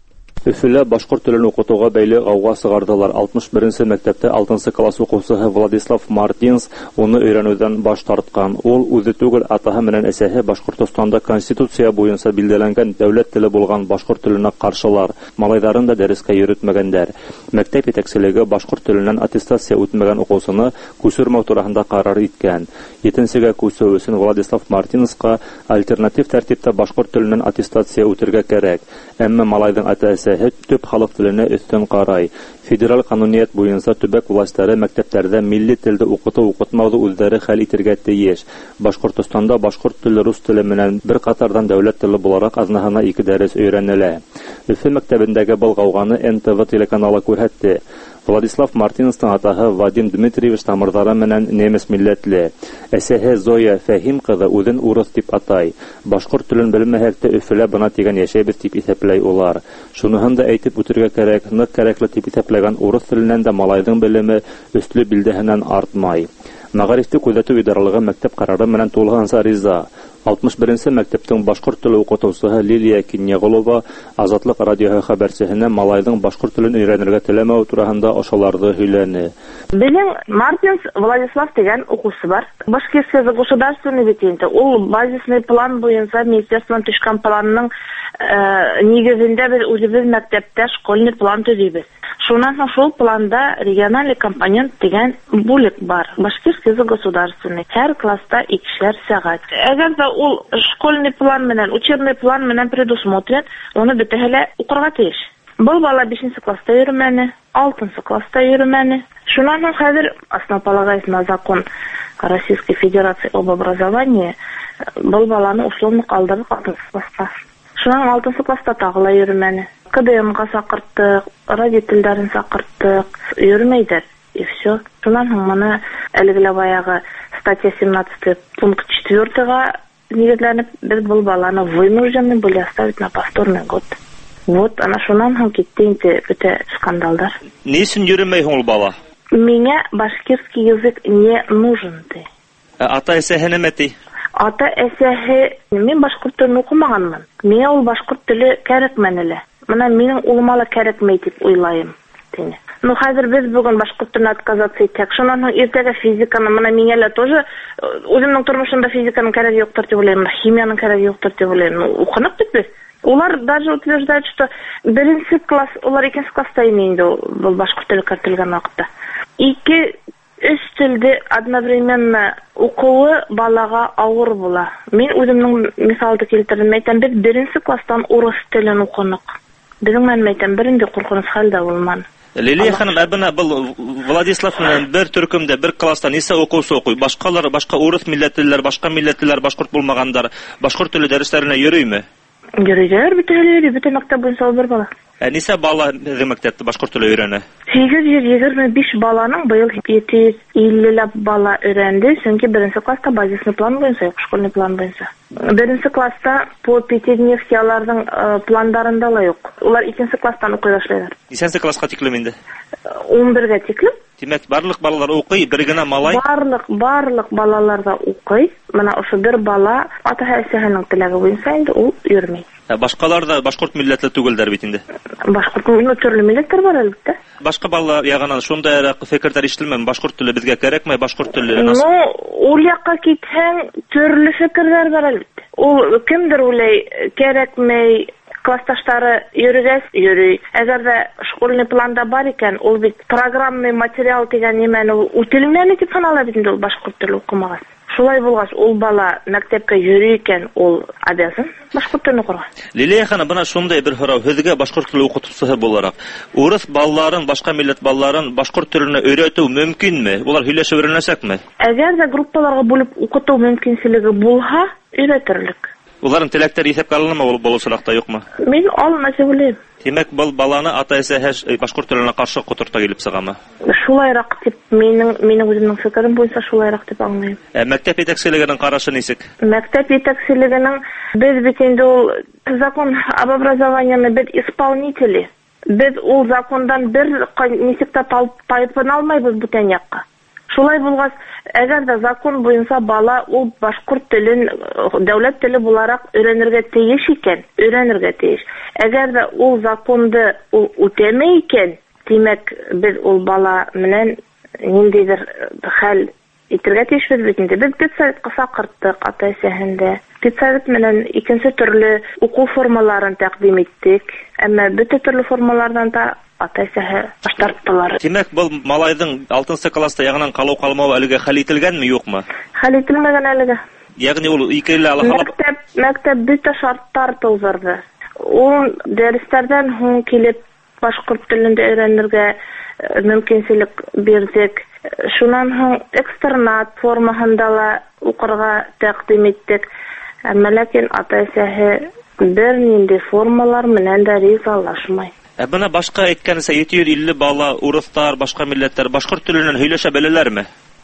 Өфөлә башкорт телен укытуга бәйле гауга сыгардылар. алтмыш беренче мәктәптә алтынчы класс укучысы Владислав Мартинс уны өйрәнүдән баш тарткан. Ул үзе түгел, атаһы менән әсәһе Башкортстанда конституция буенча билгеләнгән дәүләт теле булган башкорт теленә каршылар. Малайларын да дәрескә йөртмәгәннәр. Мәктәп җитәкчелеге башкорт теленнән аттестация үтмәгән укучыны күчермәү турында карар иткән. Етенчегә күчерү өчен Владислав Мартинска альтернатив тәртиптә башкорт теленнән аттестация үтәргә кирәк. Әмма малайның ата-әсәһе төп халык теленә өстен карай. Федераль кануният буенча төбәк властьлары мәктәпләрдә милли телдә укыту укытмауды үзләре хәл итәргә тиеш. Башкортстанда башкорт теле рус теле менән бер катардан дәүләт теле буларак азнаһына ике дәрес өйрәнелә. Өфе мәктәбендәге булгауганы эн тэ вэ телеканалы күрһәтте. Владислав Мартинстың атаһы Вадим Дмитриевич тамырдары менән немец милләтле. Әсәһе Зоя Фәһим кызы үзен урыс дип атай. Башкорт телен белмәһәк тә Өфелә бына тигән яшәбез дип исәпләй улар. Шуныһын да әйтеп үтәргә кирәк, нык кирәкле дип исәпләгән урыс теленнән дә малайның белеме өстле билдәһеннән артмай. Мәгарифте күзәтү идаралыгы мәктәп карары менән тулыганса риза. алтмыш беренче мәктәптең башкорт теле укытучысы Лилия Киньягулова Азатлык радиоһы хәбәрчесенә малайның башкорт телен өйрәнергә теләмәү турында ошаларды һөйләне. Безнең Мартинс Владислав дигән укучы бар. Башкирское государственное ветеринария. Ул базисный план буенча министерстводан төшкән планның нигезендә без үзебез мәктәптә школьный план төзибез. Шуннан соң шул планда региональный компонент дигән бүлек бар. Башкирское государственное. Һәр класста икешәр сәгать. Әгәр дә ул школьный план менән, учебный план менән предусмотрен, оны бетәһелә укырга тиеш. Был бала бишенче класста йөрмәне, алтынчы класста йөрмәне. Шуннан соң хәзер основополагающий закон Российской Федерации об образовании был баланы условно калдырып алтынчы класска. Шунан алтынчы класста тагыла йөрмәне. КДМга сакырттык, родительләрен сакырттык, йөрмәйдер. И все. Шунан һуң моны әлегә баягы статья семнадцать пункт четыре-га нигезләнеп, без бу баланы вынуждены были оставить на повторный год. Вот, ana шунан һуң китте инде бөтә скандалдар. Ни өчен йөрмәй һуң ул бала? Меня башкирский язык не нужен ди. Ата-әсәһе нәмә ди? Ата-әсәһе, мин башкорт телен укымаганмын. Миңа ул башкорт теле кәрәкмәнеле. Менә минең улыма ла кәрәкмәй дип уйлайм. Ну, хәзер без бүген башкорт теленә отказаться итсәк, шуннан һуң иртәгә физиканы, менә миңа ла тоже үземнең тормышымда физиканың кәрәге юктыр дип уйлыйм, химияның кәрәге юктыр дип уйлыйм. Ну, укынып бит без. Улар даже утверждают, что беренче класс, улар икенче класста инде бу башкорт теле кертелгән вакытта. Ике өч телде одновременно укуы балага авыр була. Мин үземнең мисалды килтердем, әйтәм, без беренче класстан урыс телен укыдык. Безнең мәгълүматым беренче куркыныч хәлдә булман. Лилия ханым, әбенә был Владислав менән бер төркемдә бер класста нисә укучы укый? Башкалар, башка урыс милләтлеләр, башка милләтлеләр, башкорт булмагандар, башкорт теле дәресләренә йөрийме? Йөриләр, бөтенләре, бөтен мәктәп буенча бер бала. Ә нисә бала мәктәптә башкорт теле өйрәнә? сигез йөз егерме биш баланың быел җиде йөз илле бала өйрәнде, чөнки беренче класста базисный план буенча, школьный план буенча. Беренче класста по пятидневкаларның пландарында ла юк. Улар икенче класстан укый башлыйлар. Ничәнче класска тиклем инде? он бергә тиклем. Димәк, барлык балалар укый, бер генә малай. Барлык, барлык балалар да укый. Менә ошо бер бала ата-әсәһенең теләге буенча инде ул йөрми. Башкалар да башкорт милләтле түгелдер бит инде. Башкорт төрле милләттер бар әлбәттә. Башка балалар ягынан шундый фикерләр ишетелмәме? Башкорт теле безгә кирәкме? Башкорт теле нас. Ну, ул якка китһәң, төрле фикерләр бар әлбәттә. Ул кемдер уйлый, кирәкмәй, классташтары йөргәс йөри. Әгәр дә школьный планда бар икән, ул бит программный материал дигән нимәне үтелмәле дип санала бит инде ул башкорт теле укымаган. Шулай булгач, ул бала мәктәпкә йөри икән, ул обязан башкорт телен укырга. Лилия ханым, бына шундай бер һорау һезгә башкорт теле укытучысы буларак. Урыс балаларын, башка милләт балаларын башкорт теленә өйрәтү мөмкинме? Улар һөйләшеп өйрәнәсәкме? Әгәр дә группаларга бүлеп укыту мөмкинлеге булса, өйрәтерлек. Уларның теләктәре исәпкә алынмы ул булышракта юкмы? Мин алма дип. Димәк, бу баланы ата-әсәһе башкорт теленә каршы котырта килеп сыгамы? Шулайрак дип, минең минең үземнең фикерем буенча шулайрак дип аңлыйм. Ә мәктәп җитәкчелегенең карашы ничек? Мәктәп җитәкчелегенең без бит инде ул закон об образовании без исполнители. Без ул закондан бер ничек тә тайпын алмайбыз бүтән якка. Шулай булгач, әгәр дә закон буенча бала ул башкорт телен дәүләт теле буларак өйрәнергә тиеш икән, өйрәнергә тиеш. Әгәр дә ул законды ул үтәмәй икән, димәк, без ул бала менән ниндидер хәл итәргә тиешбез бит инде. Без специалистка сакырттык ата-әсәһендә. Специалист менән икенче төрле уку формаларын тәкъдим иттек, әмма бөтен төрле формалардан да ата-әсәһе баштарттылар. Димәк, бу малайның алтынчы класста ягынан калу калмау әлегә хәл ителгәнме, юкмы? Хәл ителмәгән әлегә. Ягъни ул икеле алыхалап. Мәктәп, мәктәп бөтен шарттар тудырды. Ул дәресләрдән һуң килеп башкорт телендә өйрәнергә мөмкинлек бирдек. Шуннан һуң экстернат формасында ла укырга тәкъдим иттек. Әмма ләкин ата-әсәһе бер нинди формалар менән дә ризалашмый. Ә бына башка әйткәнсә җиде йөз илле бала, урыслар, башка милләтләр башкорт теленнән һөйләшә беләләрме?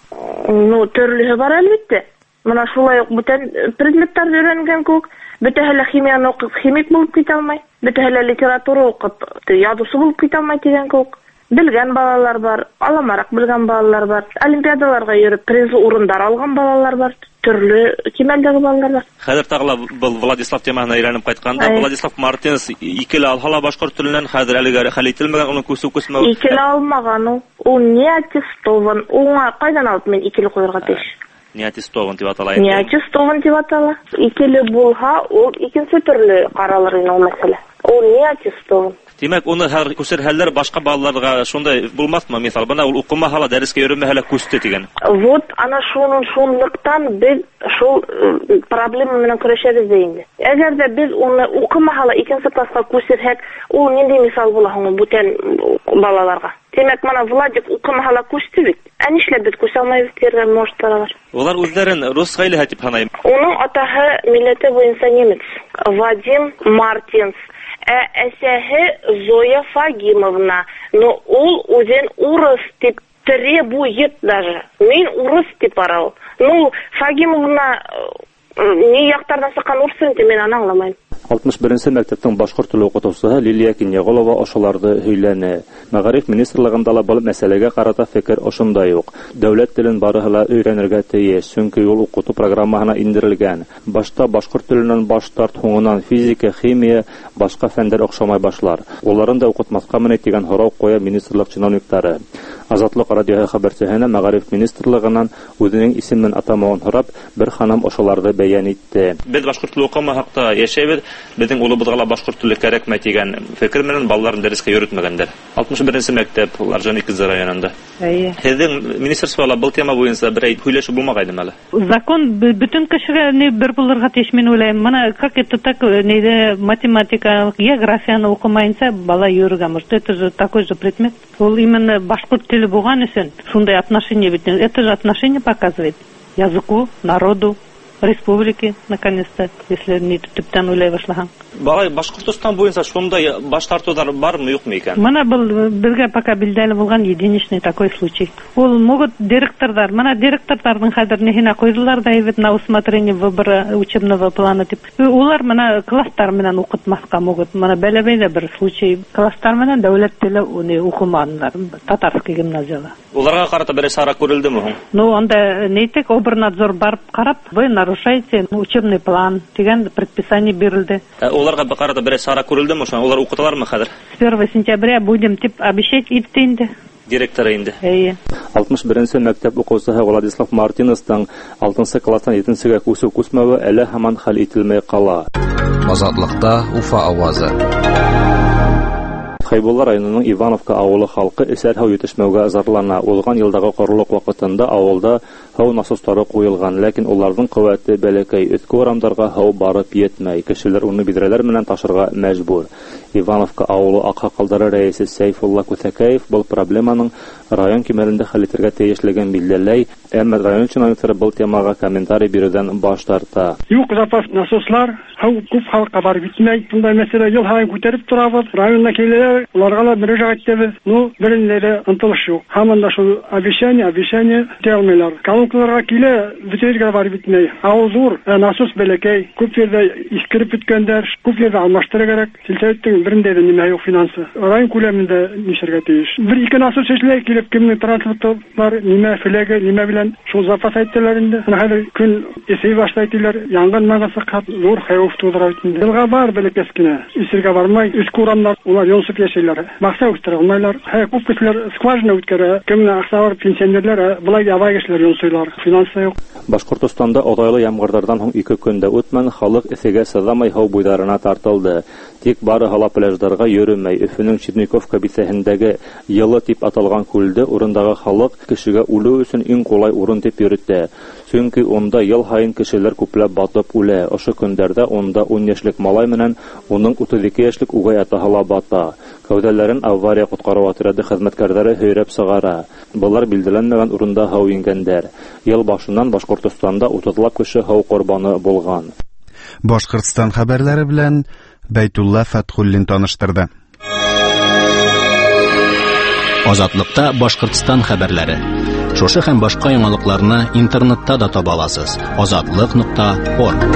Ну, төрлеһе бар әлбәттә. Менә шулай ук бүтән предметлар өйрәнгән күк, бөтәһе химияны укып, химик булып китә алмай, бөтәһе литература укып, язучы булып китә алмай дигән күк. Белгән балалар бар, аламарак белгән балалар бар, олимпиадаларга йөреп призлы урындар алган балалар бар, төрле кимәлдәге балалар бар. Хәзер тагыла бул Владислав темаһына әйләнеп кайтканда, Владислав Мартинс икеле алһала башкорт теленнән хәзер әлегә хәл ителмәгән, уның күсү күсмәү. Икеле алмаган ул. Ул не аттестован. Уңа кайдан алып мен икеле куярга тиеш? Не аттестован дип атала. Не аттестован дип атала. Икеле булһа, ул икенче төрле каралыр инде ул мәсьәлә. Ул не аттестован. Димәк, уны һәр күсерһәлләр башка балаларга шундай булмасмы? Мисал, бына ул укымаһа, дәрескә йөрмәһә күсте дигән. Вот ана шуның шунлыктан без шул проблема менән көрәшәбез дә инде. Әгәр дә без уны укымаһа, икенче класска күсерһәк, ул нинди мисал була һуң бүтән балаларга? Демәк, мана Владик укымаһа күсте бит. Ә нишләп без күсә алмыйбыз дигән моштлар. Улар үзләрен рус гаиләһе дип һанай. Уның атаһы милләте буенча немец. Вадим Мартинс. Ә әсәһе Зоя Фагимовна. Но ул үзен урыс дип требует даже. Мин урыс дип барау. Ну, Фагимовна ни яктардан сыккан урыс дип мен аны аңламыйм. алтмыш беренче мәктәптең башкорт теле укытучысы Лилия Киньяголова ошыларды һөйләне. Мәгариф министрлыгында ла бу мәсьәләгә карата фикер ошондай ук. Дәүләт телен барыһы ла өйрәнергә тиеш, чөнки ул укыту программаһына индерелгән. Башта башкорт теленнән баш тарт, һуңыннан физика, химия, башка фәннәр охшамай башлар. Уларын да укытмаска мөне дигән һорау куя министрлык чиновниклары. Азатлык радиоһы хәбәрчеһенә Мәгариф министрлыгыннан үзенең исемен атамавын һорап, бер ханым ошыларды бәян итте. Без башкорт теле укымаһакта яшәбез. Безнең улыбызга ла башкорт теле кирәкме дигән фикер менән балаларын дәрескә йөртмәгәннәр. алтмыш беренче мәктәп Ларҗан икенче районында. Әйе. Һеҙҙең министрствола был тема буенча бер әйт һөйләшеп булмагайдымы әле? Закон бөтен кешегә ни бер булырга тиеш, мин уйлыйм. Моны как это так, неде математика, географияны укымайынса бала йөрергә может. Это же такой же предмет. Ул именно башкорт теле булган өчен шундай отношение бит. Это же отношение показывает языку, народу, республики, наконец-то, если не төптән уйлай башлаһаң. Балай Башкортстан буенча шундай баш тартулар бармы, юкмы икән? Менә был безгә пока билдәле булган единичный такой случай. Ул могут директорлар, менә директорларның хәзер нехенә куйдылар да ивет на усмотрение выбора учебного плана дип. Улар менә класстар менән укытмаска могут. Менә бәләбәйдә бер случай класстар менән дәүләт теле уны укыманнар татарский гимназияда. Уларга карата бер сара күрелдеме һуң? Ну, анда нәйтек обернадзор барып карап, вы нарушаете учебный план дигән предписание бирелде. Уларга карата бер сара күрелдеме ошо? Улар укыталармы хәзер? С первого сентября будем дип обещать итте инде. Директор инде. Әйе. алтмыш беренче мәктәп укучысы Владислав Мартинстың алтынчы класстан җиденчегә күсү күсмәве әле һаман хәл ителмәй кала. Азатлыкта Уфа авазы. Хайбулла районының Ивановка авылы халкы эсәр һау җитешмәүгә зарлана. Узган елдагы корылык вакытында авылда һау насостары куелган, ләкин уларның куәте бәләкәй. Өтке урамнарга һау барып йетмәй. Кешеләр уны бидрәләр менән ташырга мәҗбүр. Ивановка авылы аксакалдары рәисе Сейфулла Күтәкәев был проблеманың район кимәлендә хәл итәргә тиешлеген билдәләй, әмма район чиновниклары был темага комментарий бирүдән баш тарта. Юк запас насослар, һау күп халыкка барып җитмәй. Шундай мәсьәлә ел һайын күтәреп торабыз. Районда киләләр, уларга ла мөрәҗәгать итәбез. Ну, беренләре ынтылыш юк. Һаман да шул обещание, обещание итәлмәйләр. Колонкаларга килә, ветеринарга барып җитмәй. Авыл зур, насос бәләкәй, күп җирдә искереп беткәннәр, күп җирдә алмаштырырга кирәк. Сельсоветтың берендә дә нимә юк финансы. Район күләмендә нишәргә тиеш. Бер ике насос эшләй килеп, кемнең транспортлар, нимә филәге, нимә белән шул запас әйттеләр инде. Хәзер көн эсей башлайтылар, янгын магасы кат зур хәвеф тудыра инде. Елга бар бәләкәскенә, исергә бармай, үз курамнар, улар йонсып яшәйләр. Макса үстерә алмайлар. Һәр күп кешеләр скважина үткәрә, кемнең аксалар пенсионерлар, булай авай кешеләр йонсыйлар. Финансы юк. Башкортстанда одайлы ямгырлардан һуң ике көндә үтмән халык эсегә сызамай һау буйларына тартылды. Тик бары һала пляжларга йөрмәй, Өфөнең Черниковка бисәһендәге Йылы дип аталган күлдә урындагы халык кешегә үлү өчен иң кулай урын дип йөртә. Чөнки онда ел һайын кешеләр күпләп батып үлә. Ошо көндәрдә онда ун яшьлек малай менән уның утыз ике яшьлек угай атаһы ла бата. Кәүдәләрен авария коткару отряды хезмәткәрләре һөйрәп сыгара. Булар билдәләнмәгән урында һау ингәннәр. Ел башыннан Башкортстанда утызлап кеше һау корбаны булган. Башкортстан хәбәрләре белән Бәйтулла Фатхуллин таныштырды. Азатлыкта Башкортстан хәбәрләре. Шушы һәм башка яңалыкларны интернетта да таба аласыз. азатлык нокта орг.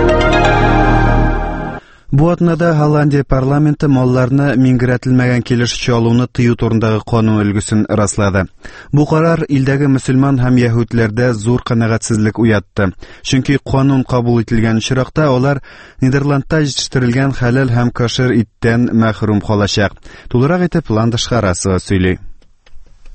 Бу атнада Голландия парламенты малларны миңгерәтелмәгән килешү алуны тыю турындагы канун өлгесен раслады. Бу карар илдәге мөселман һәм яһүдләрдә зур канәгатьсезлек уятты. Чөнки канун кабул ителгән чиракта алар Нидерландта җитештерелгән хәләл һәм кашир иттән мәхрүм калачак. Тулырак итеп Ландыш Харасова сөйли.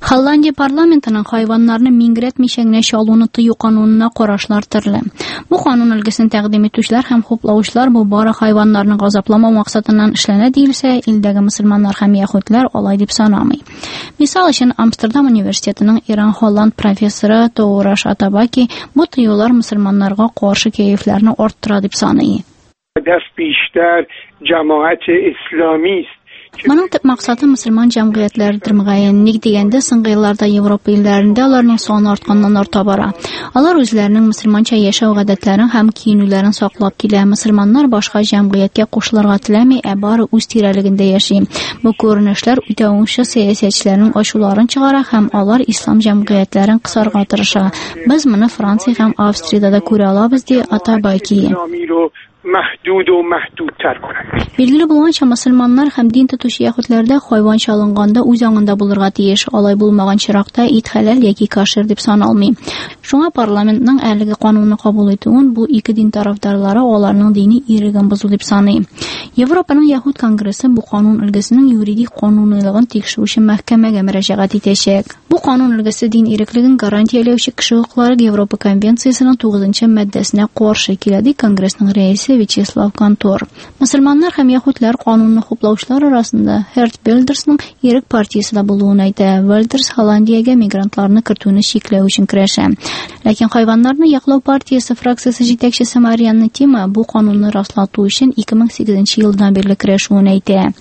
Hollandiya parlamentының хайваннарны миңгерәтмичә генә чалуны тыю канунына карашлар төрле. Бу канун өлгесен тәкъдим итүчеләр һәм хуплаучылар бу бары хайваннарны газапламау максатыннан эшләнә диелсә, илдәге мөселманнар һәм яһүдләр алай дип санамый. Мисал өчен, Амстердам университетының Иран-Холланд профессоры Тоураш Атабаки бу тыюлар мөселманнарга каршы кәефләрне арттыра дип саный. هدف بیشتر جماعت اسلامی است. Моның төп максаты мөселман җәмгыятьләрдер мөгаен. Ник дигәндә, соңгы елларда Европа илләрендә аларның саны артканнан арта бара. Алар үзләренең мөселманча яшәү гадәтләрен һәм киенүләрен саклап килә. Мөселманнар башка җәмгыятькә кушылырга теләми, ә бары үз тирәлегендә яши. Бу күренешләр үтә уңышлы сәясәтчеләрнең ачуларын чыгара һәм алар ислам җәмгыятьләрен кысарга тырыша. Без моны Франция һәм Австриядә да күрә алабыз, ди Атабаки. محدود و محدودتر کنند. Билгеле булганча, мөселманнар һәм дин тотучы яһүдләрдә хайван чалынганда үз аңында булырга тиеш. Алай булмаган чиракта ит хәләл яки кашир дип саналмый. Шуңа парламентның әлеге канунны кабул итүен бу ике дин тарафдарлары аларның дини иреген бозу дип саный. Европаның яһүд конгрессы бу канун өлгесенең юридик канунлылыгын тикшерүче мәхкәмәгә мөрәҗәгать итәчәк. Бу канун өлгесе дин иреклеген гарантияләүче кеше хукуклары Европа конвенциясының тугызынчы маддәсенә каршы килә, ди конгрессның рәисе Вячеслав Контор. Мөселманнар һәм яһүдләр канунны хуплаучылар арасында Herth Wilders-ның ирек партиясе дә булуын әйтә. Wilders Холландиягә мигрантларны кертүне чикләү өчен көрәшә. Ләкин хайваннарны яклау партиясе фракциясе җитәкчесе Марианна Тима бу канунны раслату өчен ике мең сигезенче елдан бирле көрәшүен әйтә.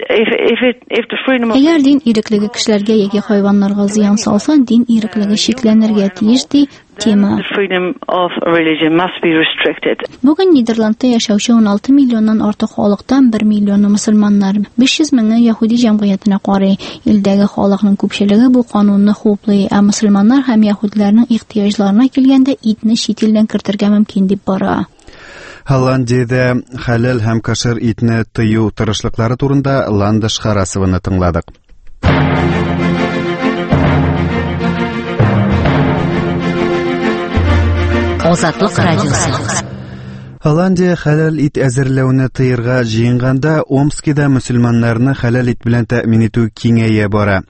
Әгәр дин иреклеге кешеләргә яки хайваннарга зыян салса, дин иреклеге чикләнергә тиеш, ди Тема. Бүген Нидерландта яшәүче уналты миллионнан артык халыктан бер миллионы мөселманнар, биш йөз меңе яһүди җәмгыятенә карый. Илдәге халыкның күпчелеге бу канунны хуплый, ә мөселманнар һәм яһүдләрнең ихтыяҗларына килгәндә итне чит илдән кертергә мөмкин дип бара. Холландиядә хәләл һәм кашир итне тыю тырышлыклары турында Ландыш Харасованы тыңладык. Азатлык радиосы. Холландия хәләл ит әзерләүне тыйырга җыенганда, Омскида мөселманнарны хәләл ит белән тәэмин итү киңәя бара.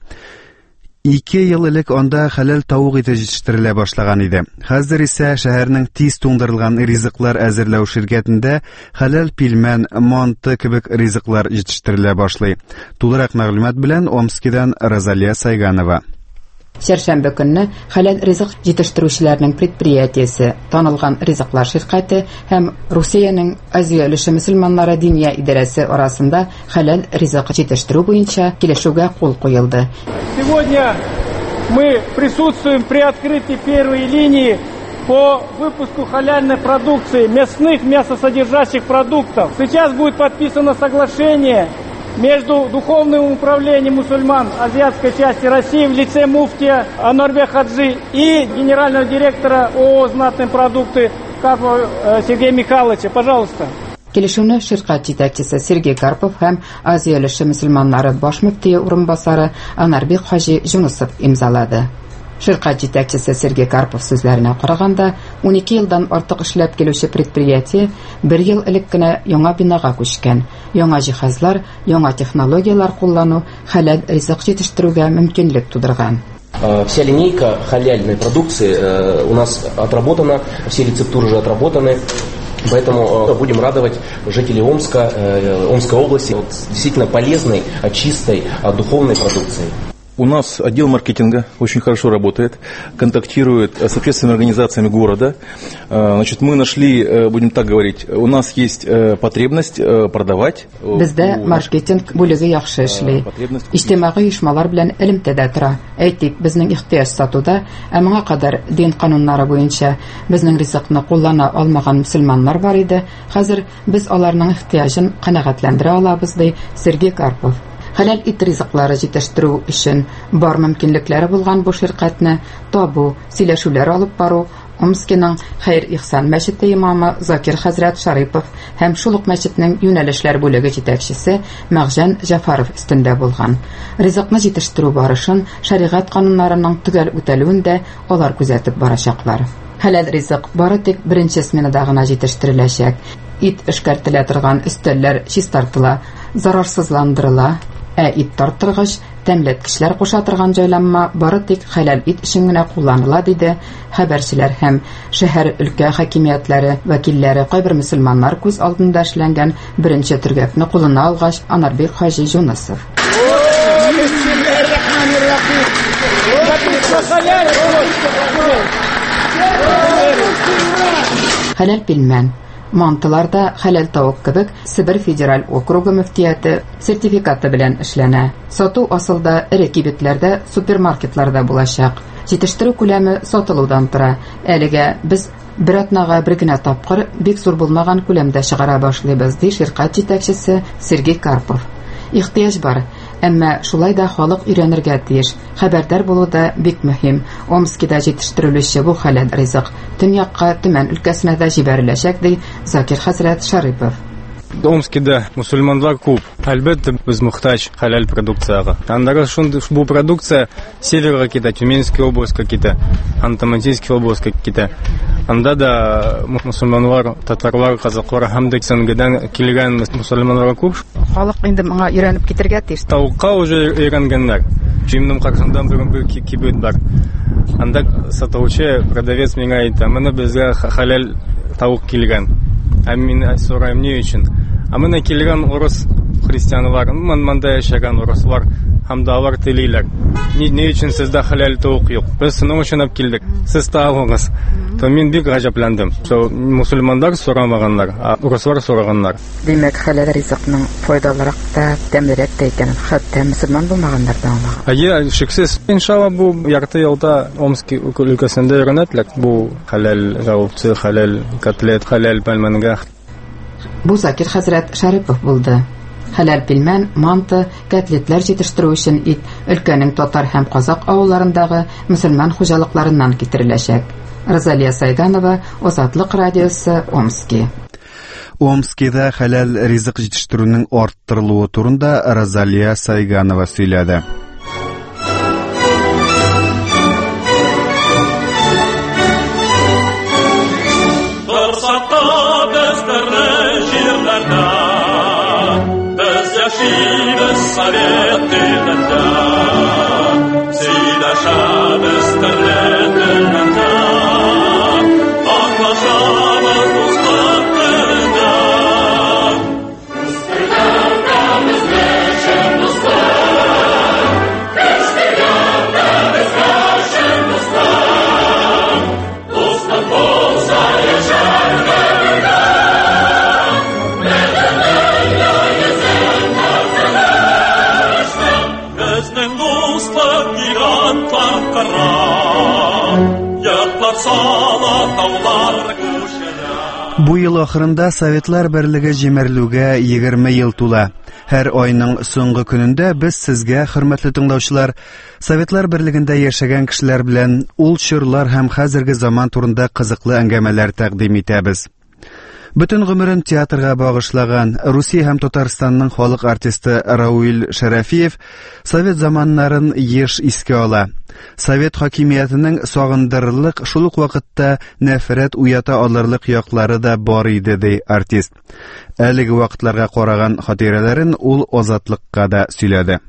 Ике ел элек анда хәләл тавык ите җитештерелә башлаган иде. Хәзер исә шәһәрнең тиз туңдырылган ризыклар әзерләү ширкәтендә хәләл пилмән, манты кебек ризыклар җитештерелә башлый. Тулырак мәгълүмат белән Омскидан Розалия Сайганова. Шәршәмбе көнне хәләл ризык җитештерүчеләрнең предприятиесе, танылган ризыклар ширкәте һәм Русиянең Азия өлеше мөселманнары диния идарәсе арасында хәләл ризык җитештерү буенча килешүгә кул куелды. Сегодня мы присутствуем при открытии первой линии по выпуску халяльной продукции, мясных, мясосодержащих продуктов. Сейчас будет подписано соглашение между Духовным управлением мусульман азиатской части России в лице муфтия Анарбек Хаджи и генерального директора ООО «Знатные продукты» Карпова Сергея Михайловича. Пожалуйста. Килешүне ширкәт җитәкчесе Сергей Карпов һәм Азия өлеше мөселманнары баш мөфтие урынбасары Анарбек Хаҗи Җунысов имзалады. Ширкәт җитәкчесе Сергей Карпов сүзләренә караганда, унике елдан артык эшләп килүче предприятие бер ел элек кенә яңа бинага күчкән. Яңа җиһазлар, яңа технологиялар куллану хәләл ризык җитештерүгә мөмкинлек тудырган. Вся линейка халяльной продукции у нас отработана, все рецептуры уже отработаны. Поэтому будем радовать жителей Омска, Омской области вот, действительно полезной, чистой, духовной продукцией. У нас отдел маркетинга очень хорошо работает, контактирует с общественными организациями города. Значит, мы нашли, будем так говорить, у нас есть потребность продавать. Бездә маркетинг бүлеге яхшы эшли. Иҗтимагый оешмалар белән элемтәдә тора. Әйтик, безнең ихтыяҗ сатуда, ә моңа кадәр дин кануннары буенча безнең ризыкны куллана алмаган мөселманнар бар иде. Хәзер без аларның ихтыяҗын канәгатьләндерә алабыз, ди Сергей Карпов. Хәләл ит ризыклары җитештерү өчен бар мөмкинлекләре булган бу ширкәтне табу, сөйләшүләр алып бару Омскиның Хәйр-Ихсан мәчете имамы Закир хәзрәт Шарипов һәм шул ук мәчетнең юнәлешләр бүлеге җитәкчесе Мәгҗән Җафаров өстендә булган. Ризыкны җитештерү барышын шәригать кануннарының төгәл үтәлүендә алар күзәтеп барачаклар. Хәләл ризык бары тик беренче сменада гына җитештереләчәк. Ит эшкәртелә торган өстәлләр чистартыла, зарарсызландырыла. Ә ит тарттыргыч, тәмләткечләр куша торган җайланма бары тик хәләл ит өчен генә кулланыла, диде хәбәрчеләр һәм шәһәр өлкә хакимиятләре вәкилләре кайбер мөселманнар күз алдында эшләнгән беренче төргәкне кулына алгач, Анарбек Хаҗи Җунысов. Хәләл пилмән. Мантыларда хәләл тавык кебек Себер федераль округы мөфтияте сертификаты белән эшләнә. Сату асылда эре кибетләрдә, супермаркетларда булачак. Җитештерү күләме сатылудан тора. Әлегә без бер атнага бер генә тапкыр бик зур булмаган күләмдә чыгара башлыйбыз, ди ширкәт җитәкчесе Сергей Карпов. Ихтыяҗ бар, әмма шулай да халык өйрәнергә тиеш. Хәбәрдар булу да бик мөһим. Омскида җитештерелүче бу хәләл ризык төньякка, Төмән өлкәсенә дә җибәреләчәк, ди Закир хәзрәт Шарипов. Омскида мусульманлар күп. Әлбәттә, без мөхтаҗ хәләл продукцияга. Андагы шундый бу продукция Северга китә, Тюменская областька китә, Ханты-Мансийская областька китә. Анда да мусульманлар, татарлар, казаклар һәм дә Сәнгәдән килгән мусульманлар күп. Халык инде моңа өйрәнеп китергә тиеш. Тавыкка уже өйрәнгәннәр. Җимнең каршында бер кибет бар. Анда сатучы, продавец миңа әйтә, моны безгә хәләл тавык килгән. Ә мин сорайм ни өчен? А менә килгән урыс христианлар, монда яшәгән урыслар һәм да алар телиләр. Ни ни өчен сездә хәләл тавык юк? Без шуның өчен алып килдек. Сез тагыгыз. То мин бик гаҗәпләндем. Шо мусульманнар сорамаганнар, а урыслар сораганнар. Димәк, хәләл ризыкның файдалырак та, тәмлерәк тә икәнен хәтта мөселман булмаганнар да аңлаган. Әйе, шиксез. Иншалла бу ярты елда Омск өлкәсендә өйрәнәтләр. Бу хәләл равцы, хәләл котлет, хәләл пәлмәнгә. Бу Закир хәзрәт Шарипов булды. Хәләл пилмән, манты, котлетлар җитештерү өчен ит өлкәнең татар һәм казак авылларындагы мөселман хуҗалыкларыннан китереләчәк. Розалия Сайганова, Азатлык радиосы, Омски. Омскида хәләл ризык җитештерүнең арттырылуы турында Розалия Сайганова сөйләде. Бу ел ахырында Советлар берлеге җимерелүгә егерме ел тула. Һәр айның соңгы көнендә без сезгә, хөрмәтле тыңлаучылар, Советлар берлегендә яшәгән кешеләр белән ул чорлар һәм хәзерге заман турында кызыклы әңгәмәләр тәкъдим итәбез. Бөтен гомерен театрга багышлаган Русия һәм Татарстанның халык артисты Рауил Шәрәфиев Совет заманнарын еш искә ала. Совет хакимиятенең сагындырырлык, шул ук вакытта нәфрәт уята алырлык яклары да бар иде, ди артист. Әлеге вакытларга караган хатирәләрен ул Азатлыкка да сөйләде.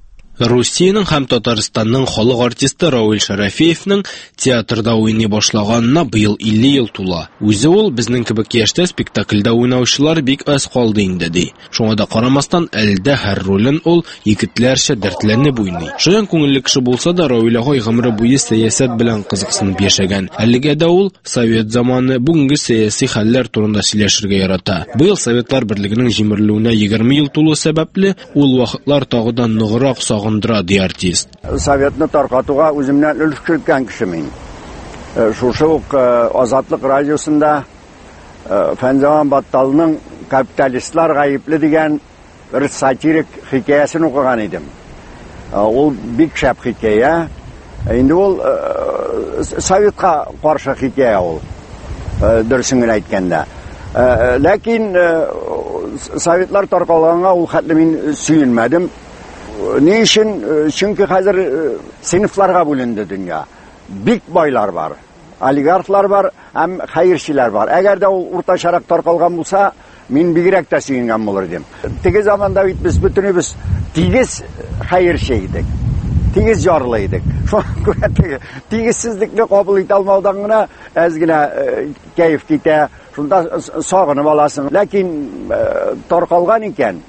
Русиянең һәм Татарстанның халык артисты Рауил Шәрәфиевнең театрда уйный башлаганына быел илле ел тула. Үзе ул безнең кебек яшьтә спектакльдә уйнаучылар бик аз калды инде, ди. Шуңа да карамастан, әлдә һәр ролен ул егетләрчә дәртләнеп уйный. Шуян күңелле кеше булса да, Рауил агай гомере буе сәясәт белән кызыксынып яшәгән. Әлегә дә ул Совет заманы, бүгенге сәяси хәлләр турында сөйләшергә ярата. Быел Советлар берлегенең җимерелүенә егерме ел тулу сәбәпле ул вакытлар тагыдан ныграк сагын ди артист. Советны таркатуга үземнән өлеш керткән кеше мин. Шушы ук Азатлык радиосында Фәнзаман Батталның капиталистлар гаепле дигән бер сатирик хикәясен укыган идем. Ул бик шәп хикәя. Инде ул Советка каршы хикәя ул. Дөресен генә әйткәндә. Ләкин Советлар таркалганга ул хәтле мин сөенмәдем. Ни өчен? Чөнки хәзер сыйныфларга бүленде дөнья. Бик байлар бар, олигархлар бар, һәм хәерчеләр бар. Әгәр дә ул уртачарак таркалган булса, мин бигрәк тә сөенгән булыр идем. Теге заманда бит без бөтенебез тигез хәерче идек. Тигез ярлы идек. Шуңа күрә теге тигезсезлекне кабул итә алмаудан гына әз генә кәеф китә. Шунда сагынып аласың. Ләкин таркалган икән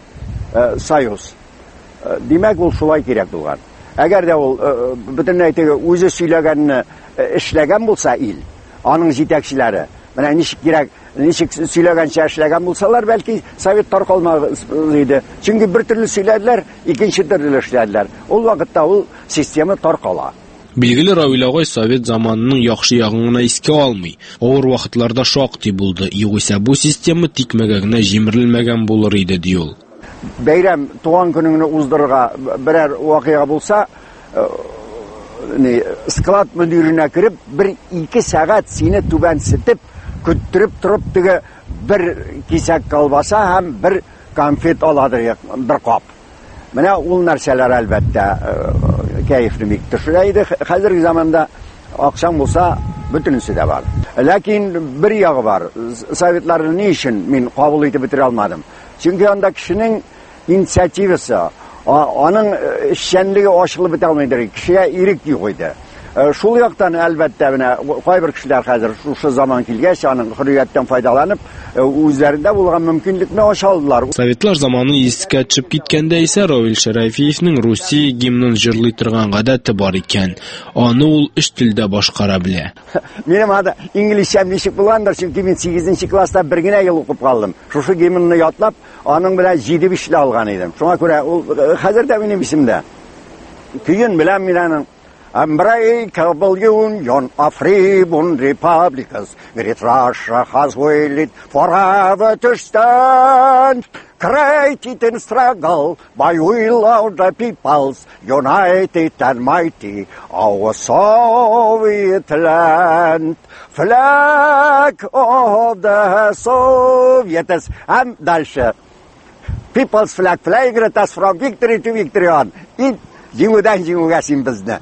союз. Димәк, ул шулай кирәк булган. Әгәр дә ул бөтенләй теге үзе сөйләгәнне эшләгән булса ил, аның җитәкчеләре, менә ничек кирәк, ничек сөйләгәнчә эшләгән булсалар, бәлки совет таркалмас иде. Чөнки бер төрле сөйләделәр, икенче төрле эшләделәр. Ул вакытта ул система таркала. Билгеле, Равил агай совет заманының яхшы ягын гына искә алмый. Авыр вакытларда шактый булды. Югыйсә бу система тикмәгә генә җимерелмәгән булыр иде, ди ул. Бәйрәм туган көнеңне уздырырга берәр вакыйга булса, не склад мөдиренә кереп, бер-ике сәгать сине түбәнсетеп, көттереп торып, теге бер кисәк колбаса һәм бер конфет аладыр, бер кап. Менә ул нәрсәләр әлбәттә кәефне бик төшерә иде. Хәзерге заманда акчаң булса, бөтенесе дә бар. Ләкин бер ягы бар. Советларны ни өчен мин кабул итеп бетерә алмадым? Чөнки анда кешенең инициативасы, аның эшчәнлеге ачылып бетә алмыйдыр. Кешегә ирек юк иде. Шул яктан әлбәттә менә кайбер кешеләр хәзер шушы заман килгәч, аның хөррияттән файдаланып, үзләрендә булган мөмкинлекне ачалдылар. Советлар заманы искә төшеп киткәндә исә Равил Шәрәфиевнең Русия гимнын җырлый торган гадәте бар икән. Аны ул өч телдә башкара белә. Минем анда инглизчәм ничек булгандыр, чөнки мин сигезенче класста бер генә ел укып калдым. Шушы гимнны ятлап, аның белән җиде бишле алган идем. Шуңа күрә ул хәзер дә минем исемдә. Көен белән мин аның Unbreakable union of free born republics, great Russia has willed forever to stand, created in struggle by will of the peoples, united and mighty, our Soviet land. Flag of the Soviets. And дальше. People's flag flagrant us from victory to victory on. И җиңүдән җиңүгә син безне.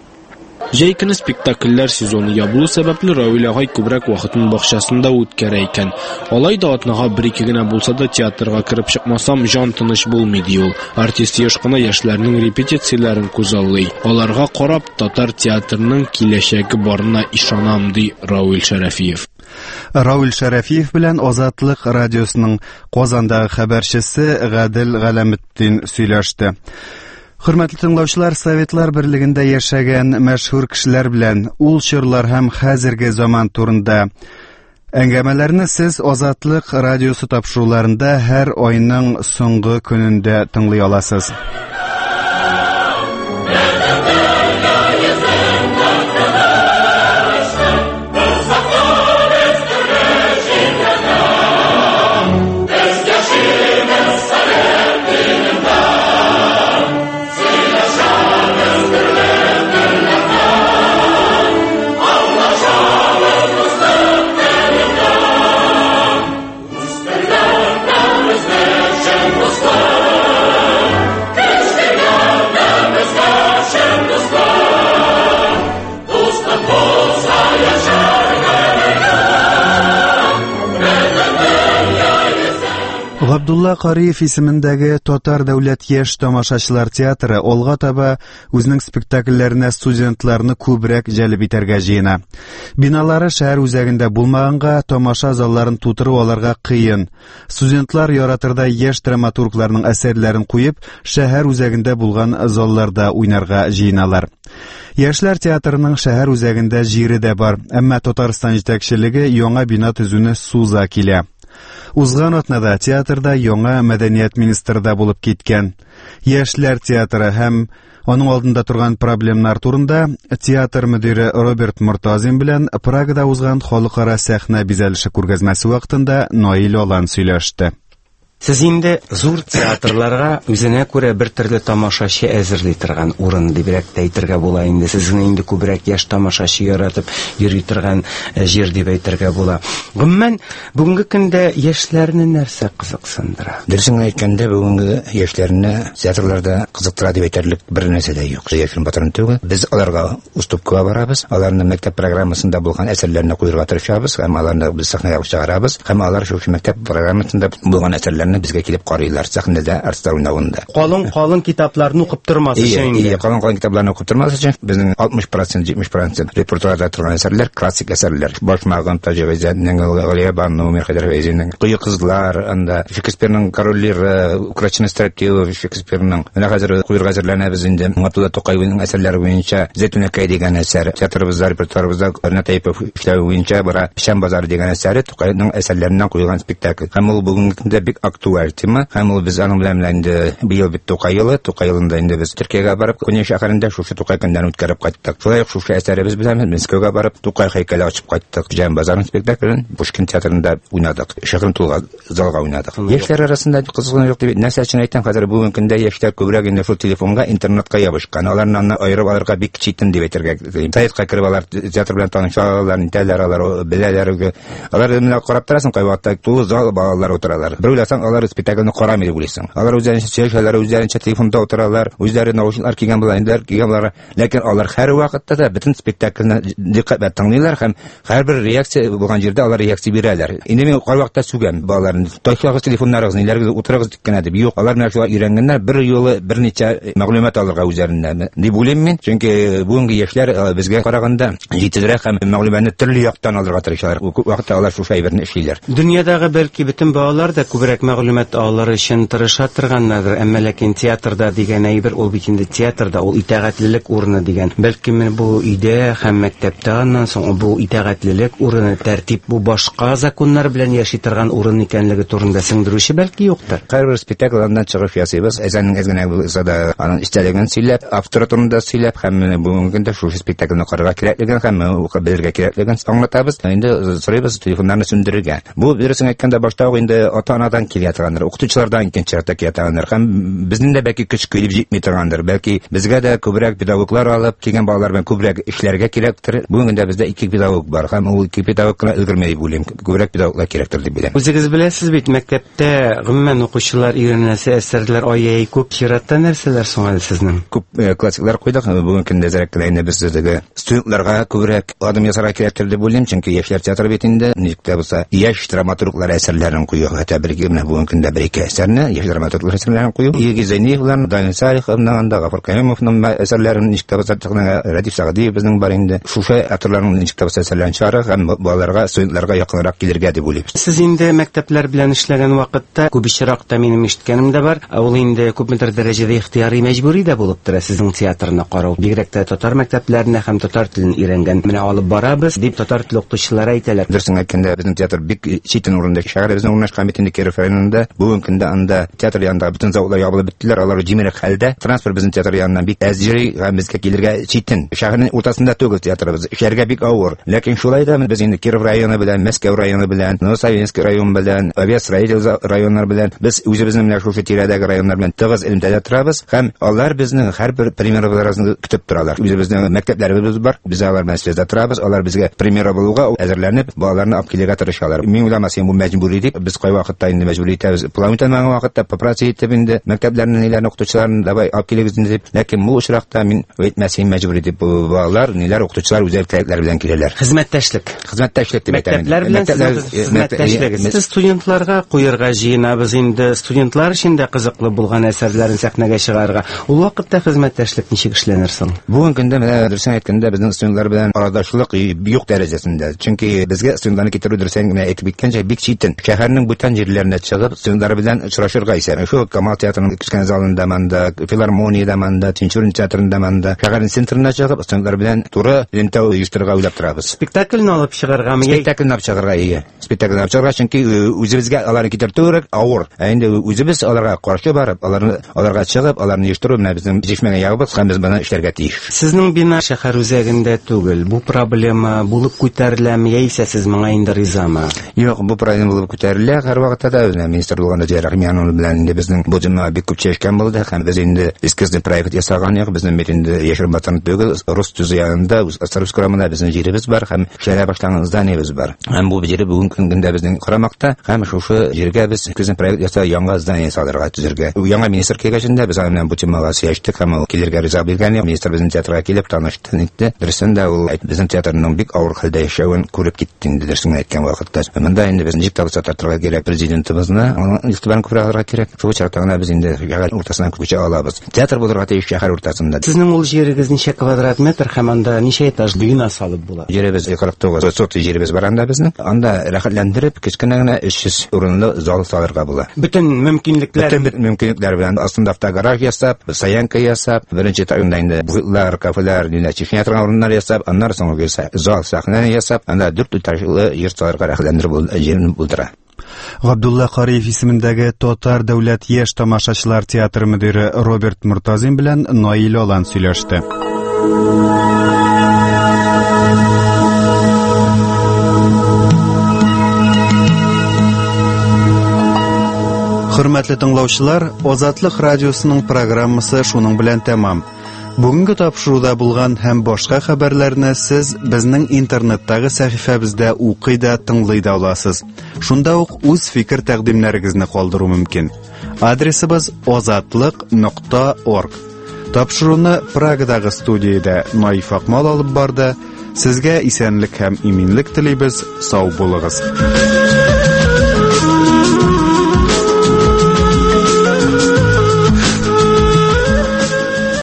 Җәй көне спектакльләр сезоны ябылу сәбәпле Равил агай күбрәк вакытын бакчасында үткәрә икән. Алай да атнага бер-ике генә булса да театрга кирип чыкмасам, җан тыныч булмый, ди ул. Артист яшь кына яшьләрнең репетицияләрен күзаллый. Аларга карап, татар театрының киләчәге барына ишанам, ди Равил Шәрәфиев. Равил Шәрәфиев белән Азатлык радиосының Казандагы хәбәрчесе Гадел Галәметдин сөйләште. Хөрмәтле тыңлаучылар, Советлар берлегендә яшәгән мәшһүр кешеләр белән ул чорлар һәм хәзерге заман турында әңгәмәләрне сез Азатлык радиосы тапшыруларында һәр айның соңгы көнендә тыңлый аласыз. Габдулла Кариев исемендәге Татар дәүләт яшь тамашачылар театры алга таба үзенең спектакльләренә студентларны күбрәк җәлеп итәргә җыена. Биналары шәһәр үзәгендә булмаганга, тамаша залларын тутыру аларга кыен. Студентлар яратырда яшь драматургларның әсәрләрен куеп, шәһәр үзәгендә булган залларда уйнарга җыеналар. Яшьләр театрының шәһәр үзәгендә җире дә бар, әмма Татарстан җитәкчелеге яңа бина төзүне суза килә. Узган атнада театрда яңа мәдәният министры да булып киткән. Яшьләр театры һәм аның алдында торган проблемалар турында театр мөдире Роберт Мортазин белән Прагада узган халыкара сәхнә бизәлеше күргәзмәсе вакытында Наил Алан сөйләште. Сез инде зур театрларга үзенә күрә бер төрле тамашачы әзерли торган урын дибрәк тә әйтергә була инде. Сезне инде күбрәк яшь тамашачы яратып йөри торган җир дип әйтергә була. Гомумән бүгенге көндә яшьләрне нәрсә кызыксындыра? Дөресен әйткәндә, бүгенге яшьләрне театрларда кызыктыра дип әйтерлек бер нәрсә дә юк. Яшьләр батырын түгел. Без аларга уступкага барабыз. Аларны мәктәп программасында булган әсәрләрне куярга тырышабыз, һәм аларны без сәхнәгә чыгарабыз. Һәм алар шул мәктәп программасында булган әсәрләрне безгә килеп карыйлар сәхнәдә, артистар уйнавында. Калын-калын китапларны укып тормас өчен. Иә, калын-калын китапларны укып тормас өчен безнең алтмыш процент җитмеш процент репертуарда торган әсәрләр классик әсәрләр. Башмагым Таҗивәзәннең, Галия Бану, Мирхәдәр Фәйзинең, Куе кызлар, анда Шекспирның корольләре, Украчны стратегия Шекспирның. Менә хәзер куярга әзерләнәбез инде. Габдулла Тукайның әсәрләре буенча Зәйтүнәкәй дигән әсәр. Театрыбызда, репертуарыбызда Нәтәйпов эшләү буенча бара Пишәм базары дигән әсәре Тукайның әсәрләреннән куелган спектакль. Һәм ул бүгенге көндә бик актуаль тема. Һәм ул без аның белән инде быел бит Тукай елы, Тукай елында инде без Төркиягә барып, Коня шәһәрендә шушы Тукай көндән үткәреп кайттык. Шулай ук шушы әсәребез белән Мәскәүгә барып, Тукай һәйкәле ачып кайттык. Пишәм базарын спектаклен Пушкин театрында уйнадык. Шәһәр тулга залга уйнадык. Яшьләр арасында кызыгыну юк дип нәрсә өчен әйтәм, хәзер бүгенге көндә яшьләр күбрәк инде шул телефонга, интернетка ябышкан. Аларны аерып алырга бик читен дип әйтергә кирәк. Сайтка киреп алар театр белән танышалар, нитәләр алар, беләләр. Алар менә карап торасың, кай вакытта тулы зал балалар утыралар. Бер уйласаң, алар спектакльне карамый дип уйлыйсың. Алар үзләренчә сөйләшәләр, үзләренчә телефонда утыралар, үзләре наушниклар кигән булалар, инде кигән булалар. Ләкин алар һәр вакытта да бөтен спектакльне диккәт белән тыңлыйлар һәм һәрбер реакция булган җирдә алар реакция бирәләр. Инде мин кай вакытта сүгәм балаларны. Ташлагыз телефоннарыгыз, ниләргә утырыгыз дигән дип. Юк, алар менә шулай өйрәнгәннәр, бер юлы берничә мәгълүмат алырга үзләреннән дип уйлыйм мин. Чөнки бүгенге яшьләр безгә караганда җитезрәк һәм мәгълүматны төрле яктан алырга тырышалар. Күп вакытта алар шул шәйберне эшлиләр. Дөньядагы бәлки бөтен балалар да күбрәк мәгълүмат алыры өчен тырыша торганнардыр, әмма ләкин театрда дигән әйбер ул бит инде театрда ул итәгатьлелек урыны дигән. Бәлки мен бу өйдә һәм мәктәптә аннан соң бу итәгатьлелек урыны, тәртип, бу башка законнар белән яши торган урын икәнлеге турында сеңдерүче бәлки юктыр. Һәрбер спектакльдан чыгыш ясыйбыз. Әзәннең әзгәнә булса да аның истәлеген сөйләп, автор турында сөйләп һәм бүгенге көндә шул спектакльне карарга кирәклеген һәм укып белергә кирәклеген аңлатабыз. Инде сорыйбыз телефоннарны сүндерергә. Бу дөресен әйткәндә башта ук инде ата-анадан килә торгандыр, укытучылардан икенче чиратта килә торгандыр һәм безнең дә бәлки көч килеп җитми торгандыр. Бәлки безгә дә күбрәк педагоглар алып килгән балалар белән күбрәк эшләргә кирәктер. Бүген дә бездә ике педагог бар һәм ул ике педагогны өлгермәй дип уйлыйм. Күбрәк педагоглар кирәктер дип беләм. Үзегез беләсез бит, мәктәптә гомумән укучылар өйрәнәсе әсәрләр аяй күп. Чиратта нәрсәләр соң әле сезнең? Күп классиклар куйдык. Бүген көндә зәрәк кенә без сезгә студентларга күбрәк адым ясарга кирәктер дип уйлыйм. Чөнки яшьләр театры бит инде ничектә булса яшь драматурглар әсәрләрен кую. Хәтта бер генә бүген көндә бер ике әсәрне яшь драматурглар әсәрләрен кую. Игез Зәйниевлар, Данил Салиховның, Гафар Кәримовның әсәрләрен ничектә булса тикнәгә Радиф Сагадиев безнең бар инде. Шушы авторларның ничектә булса әсәрләрен чыгарга һәм балаларга, студентларга якынрак килергә дип уйлыйм. Сез инде мәктәпләр белән эшләгән вакытта күп очракта минем ишеткәнем дә бар. Ул инде күпмедер дәрәҗәдә ихтыяри мәҗбүри дә булып тора сезнең театрны карау. Бигрәк тә татар мәктәпләренә һәм татар телен өйрәнгән менә алып барабыз дип татар теле укытучылары әйтәләр. Дөресен әйткәндә безнең театр бик читен урында, шәһәребезнең урнашкан бит инде Киров районында. Бүген көндә анда театр янында бөтен заводлар ябылып беттеләр. Алар җимерек хәлдә. Транспорт безнең театр яныннан бик әз җири һәм безгә килергә читен. Шәһәрнең уртасында түгел театрыбыз. Эшләргә бик авыр. Ләкин шулай да без инде Киров районы белән, Мәскәү районы белән, Новосавинск районы белән, Авиастроитель районнары белән без үзебезнең менә шушы тирәдәге районнар белән тыгыз элемтәдә торабыз һәм алар безнең һәрбер премьераларыбызны көтеп торалар. Үзебезнең мәктәпләребез бар. Без алар белән связьда торабыз. Алар безгә премьера булуга әзерләнеп, балаларны алып килергә тырышалар. Мин уйламасам бу мәҗбүри дип, без кай вакытта инде мәҗбүри итәбез. План итәмәгән вакытта попросить итеп инде мәктәпләрнең ниләрне укытучыларын давай алып килегез дип. Ләкин бу очракта мин әйтмәсәм мәҗбүри дип, балалар ниләр укытучылар үзләре теләкләре белән киләләр. Хезмәттәшлек. Хезмәттәшлек дип әйтәм. Мәктәпләр белән хезмәттәшлек. Сез студентларга куярга җыенабыз инде, студентлар өчен дә кызыклы булган әсәрләрен сәхнәгә чыгарга. Ул вакытта хезмәттәшлек ничек эшләнер соң? Бүген көндә менә дөресен әйткәндә безнең студентлар белән арадашлык юк дәрәҗәсендә. Чөнки безгә студентларны китерү дөресен генә әйтеп киткәнчә бик читен. Шәһәрнең бүтән җирләренә чыгып, студентлар белән очрашырга исә. Шу Камал театрының кечкенә залында манда, филармониядә манда, Тинчурин театрында манда, шәһәрнең центрына чыгып, студентлар белән туры лента оештырырга уйлап торабыз. Спектакльне алып чыгаргамы? Спектакльне алып чыгарга ия. Спектакльне алып чыгарга, чөнки үзебезгә аларны китертү керек авыр. Ә инде үзебез аларга каршы барып, аларны аларга чыгып, аларны оештыру менә безнең җишмәгән ягыбыз һәм без моны эшләргә тиеш. Сезнең бина шәһәр үзәгендә түгел. Бу проблема булып күтәреләме яисә сез моңа инде ризамы? Юк, бу проблема булып күтәрелә. Һәр вакытта да министр булганда Рахимянов белән инде безнең бу җәмәгать бик күп чәшкән булды һәм без инде эскизне проект ясаган идек. Безнең бит инде яшер батан түгел, рус төзү Островск районында безнең җиребез бар һәм эшләр башлаган зданиебез бар. Һәм бу җире бүгенге көндә безнең Карамакта һәм шушы җиргә без эскизне проект ясап яңа здание салырга төзергә. Яңа министр килгәчендә без аның бу темага сөйләштек һәм ул килергә риза булган. Министр безнең театрга килеп танышты инде. Дөресен ул безнең театрның бик авыр хәлдә яшәвен күреп китте инде дөресен әйткән вакытта. Монда инде без ничек табыса тартырга кирәк президентыбызны, игътибарын күрә алырга кирәк. Шул чактагына без инде шәһәр уртасынан күчә алабыз. Театр булырга тиеш шәһәр уртасында. Сезнең ул җирегез ничә квадрат метр һәм анда ничә этаж бина салып була? Җиребез кырык тугыз сотый җиребез бар анда безнең. Анда рәхәтләндереп кечкенә генә өч йөз урынлы зал салырга була. Бөтен мөмкинлекләр, бөтен мөмкинлекләр белән астында гараж ясап, стоянка ясап, беренче тагында инде буфетлар, кафелар, динә чишмә торган урыннар ясап, аннан соң зал сахнаны ясап, анда дүрт этажлы йорт салырга рәхәтләндереп җирен булдыра. Габдулла Кариев исемендәге Татар дәүләт яшь тамашачылар театры мөдире Роберт Муртазин белән Наил Алан сөйләште. Хөрмәтле тыңлаучылар, Азатлык радиосының программасы шуның белән тәмам. Бүгенге тапшыруда булган һәм башка хәбәрләрне сез безнең интернеттагы сәхифәбездә укый да, тыңлый да аласыз. Шунда ук үз фикер тәкъдимнәрегезне калдыру мөмкин. Адресыбыз азатлык нокта орг. Тапшыруны Прагадагы студиядә Наиф Акмал алып барды. Сезгә исәнлек һәм иминлек телибез. Сау булыгыз.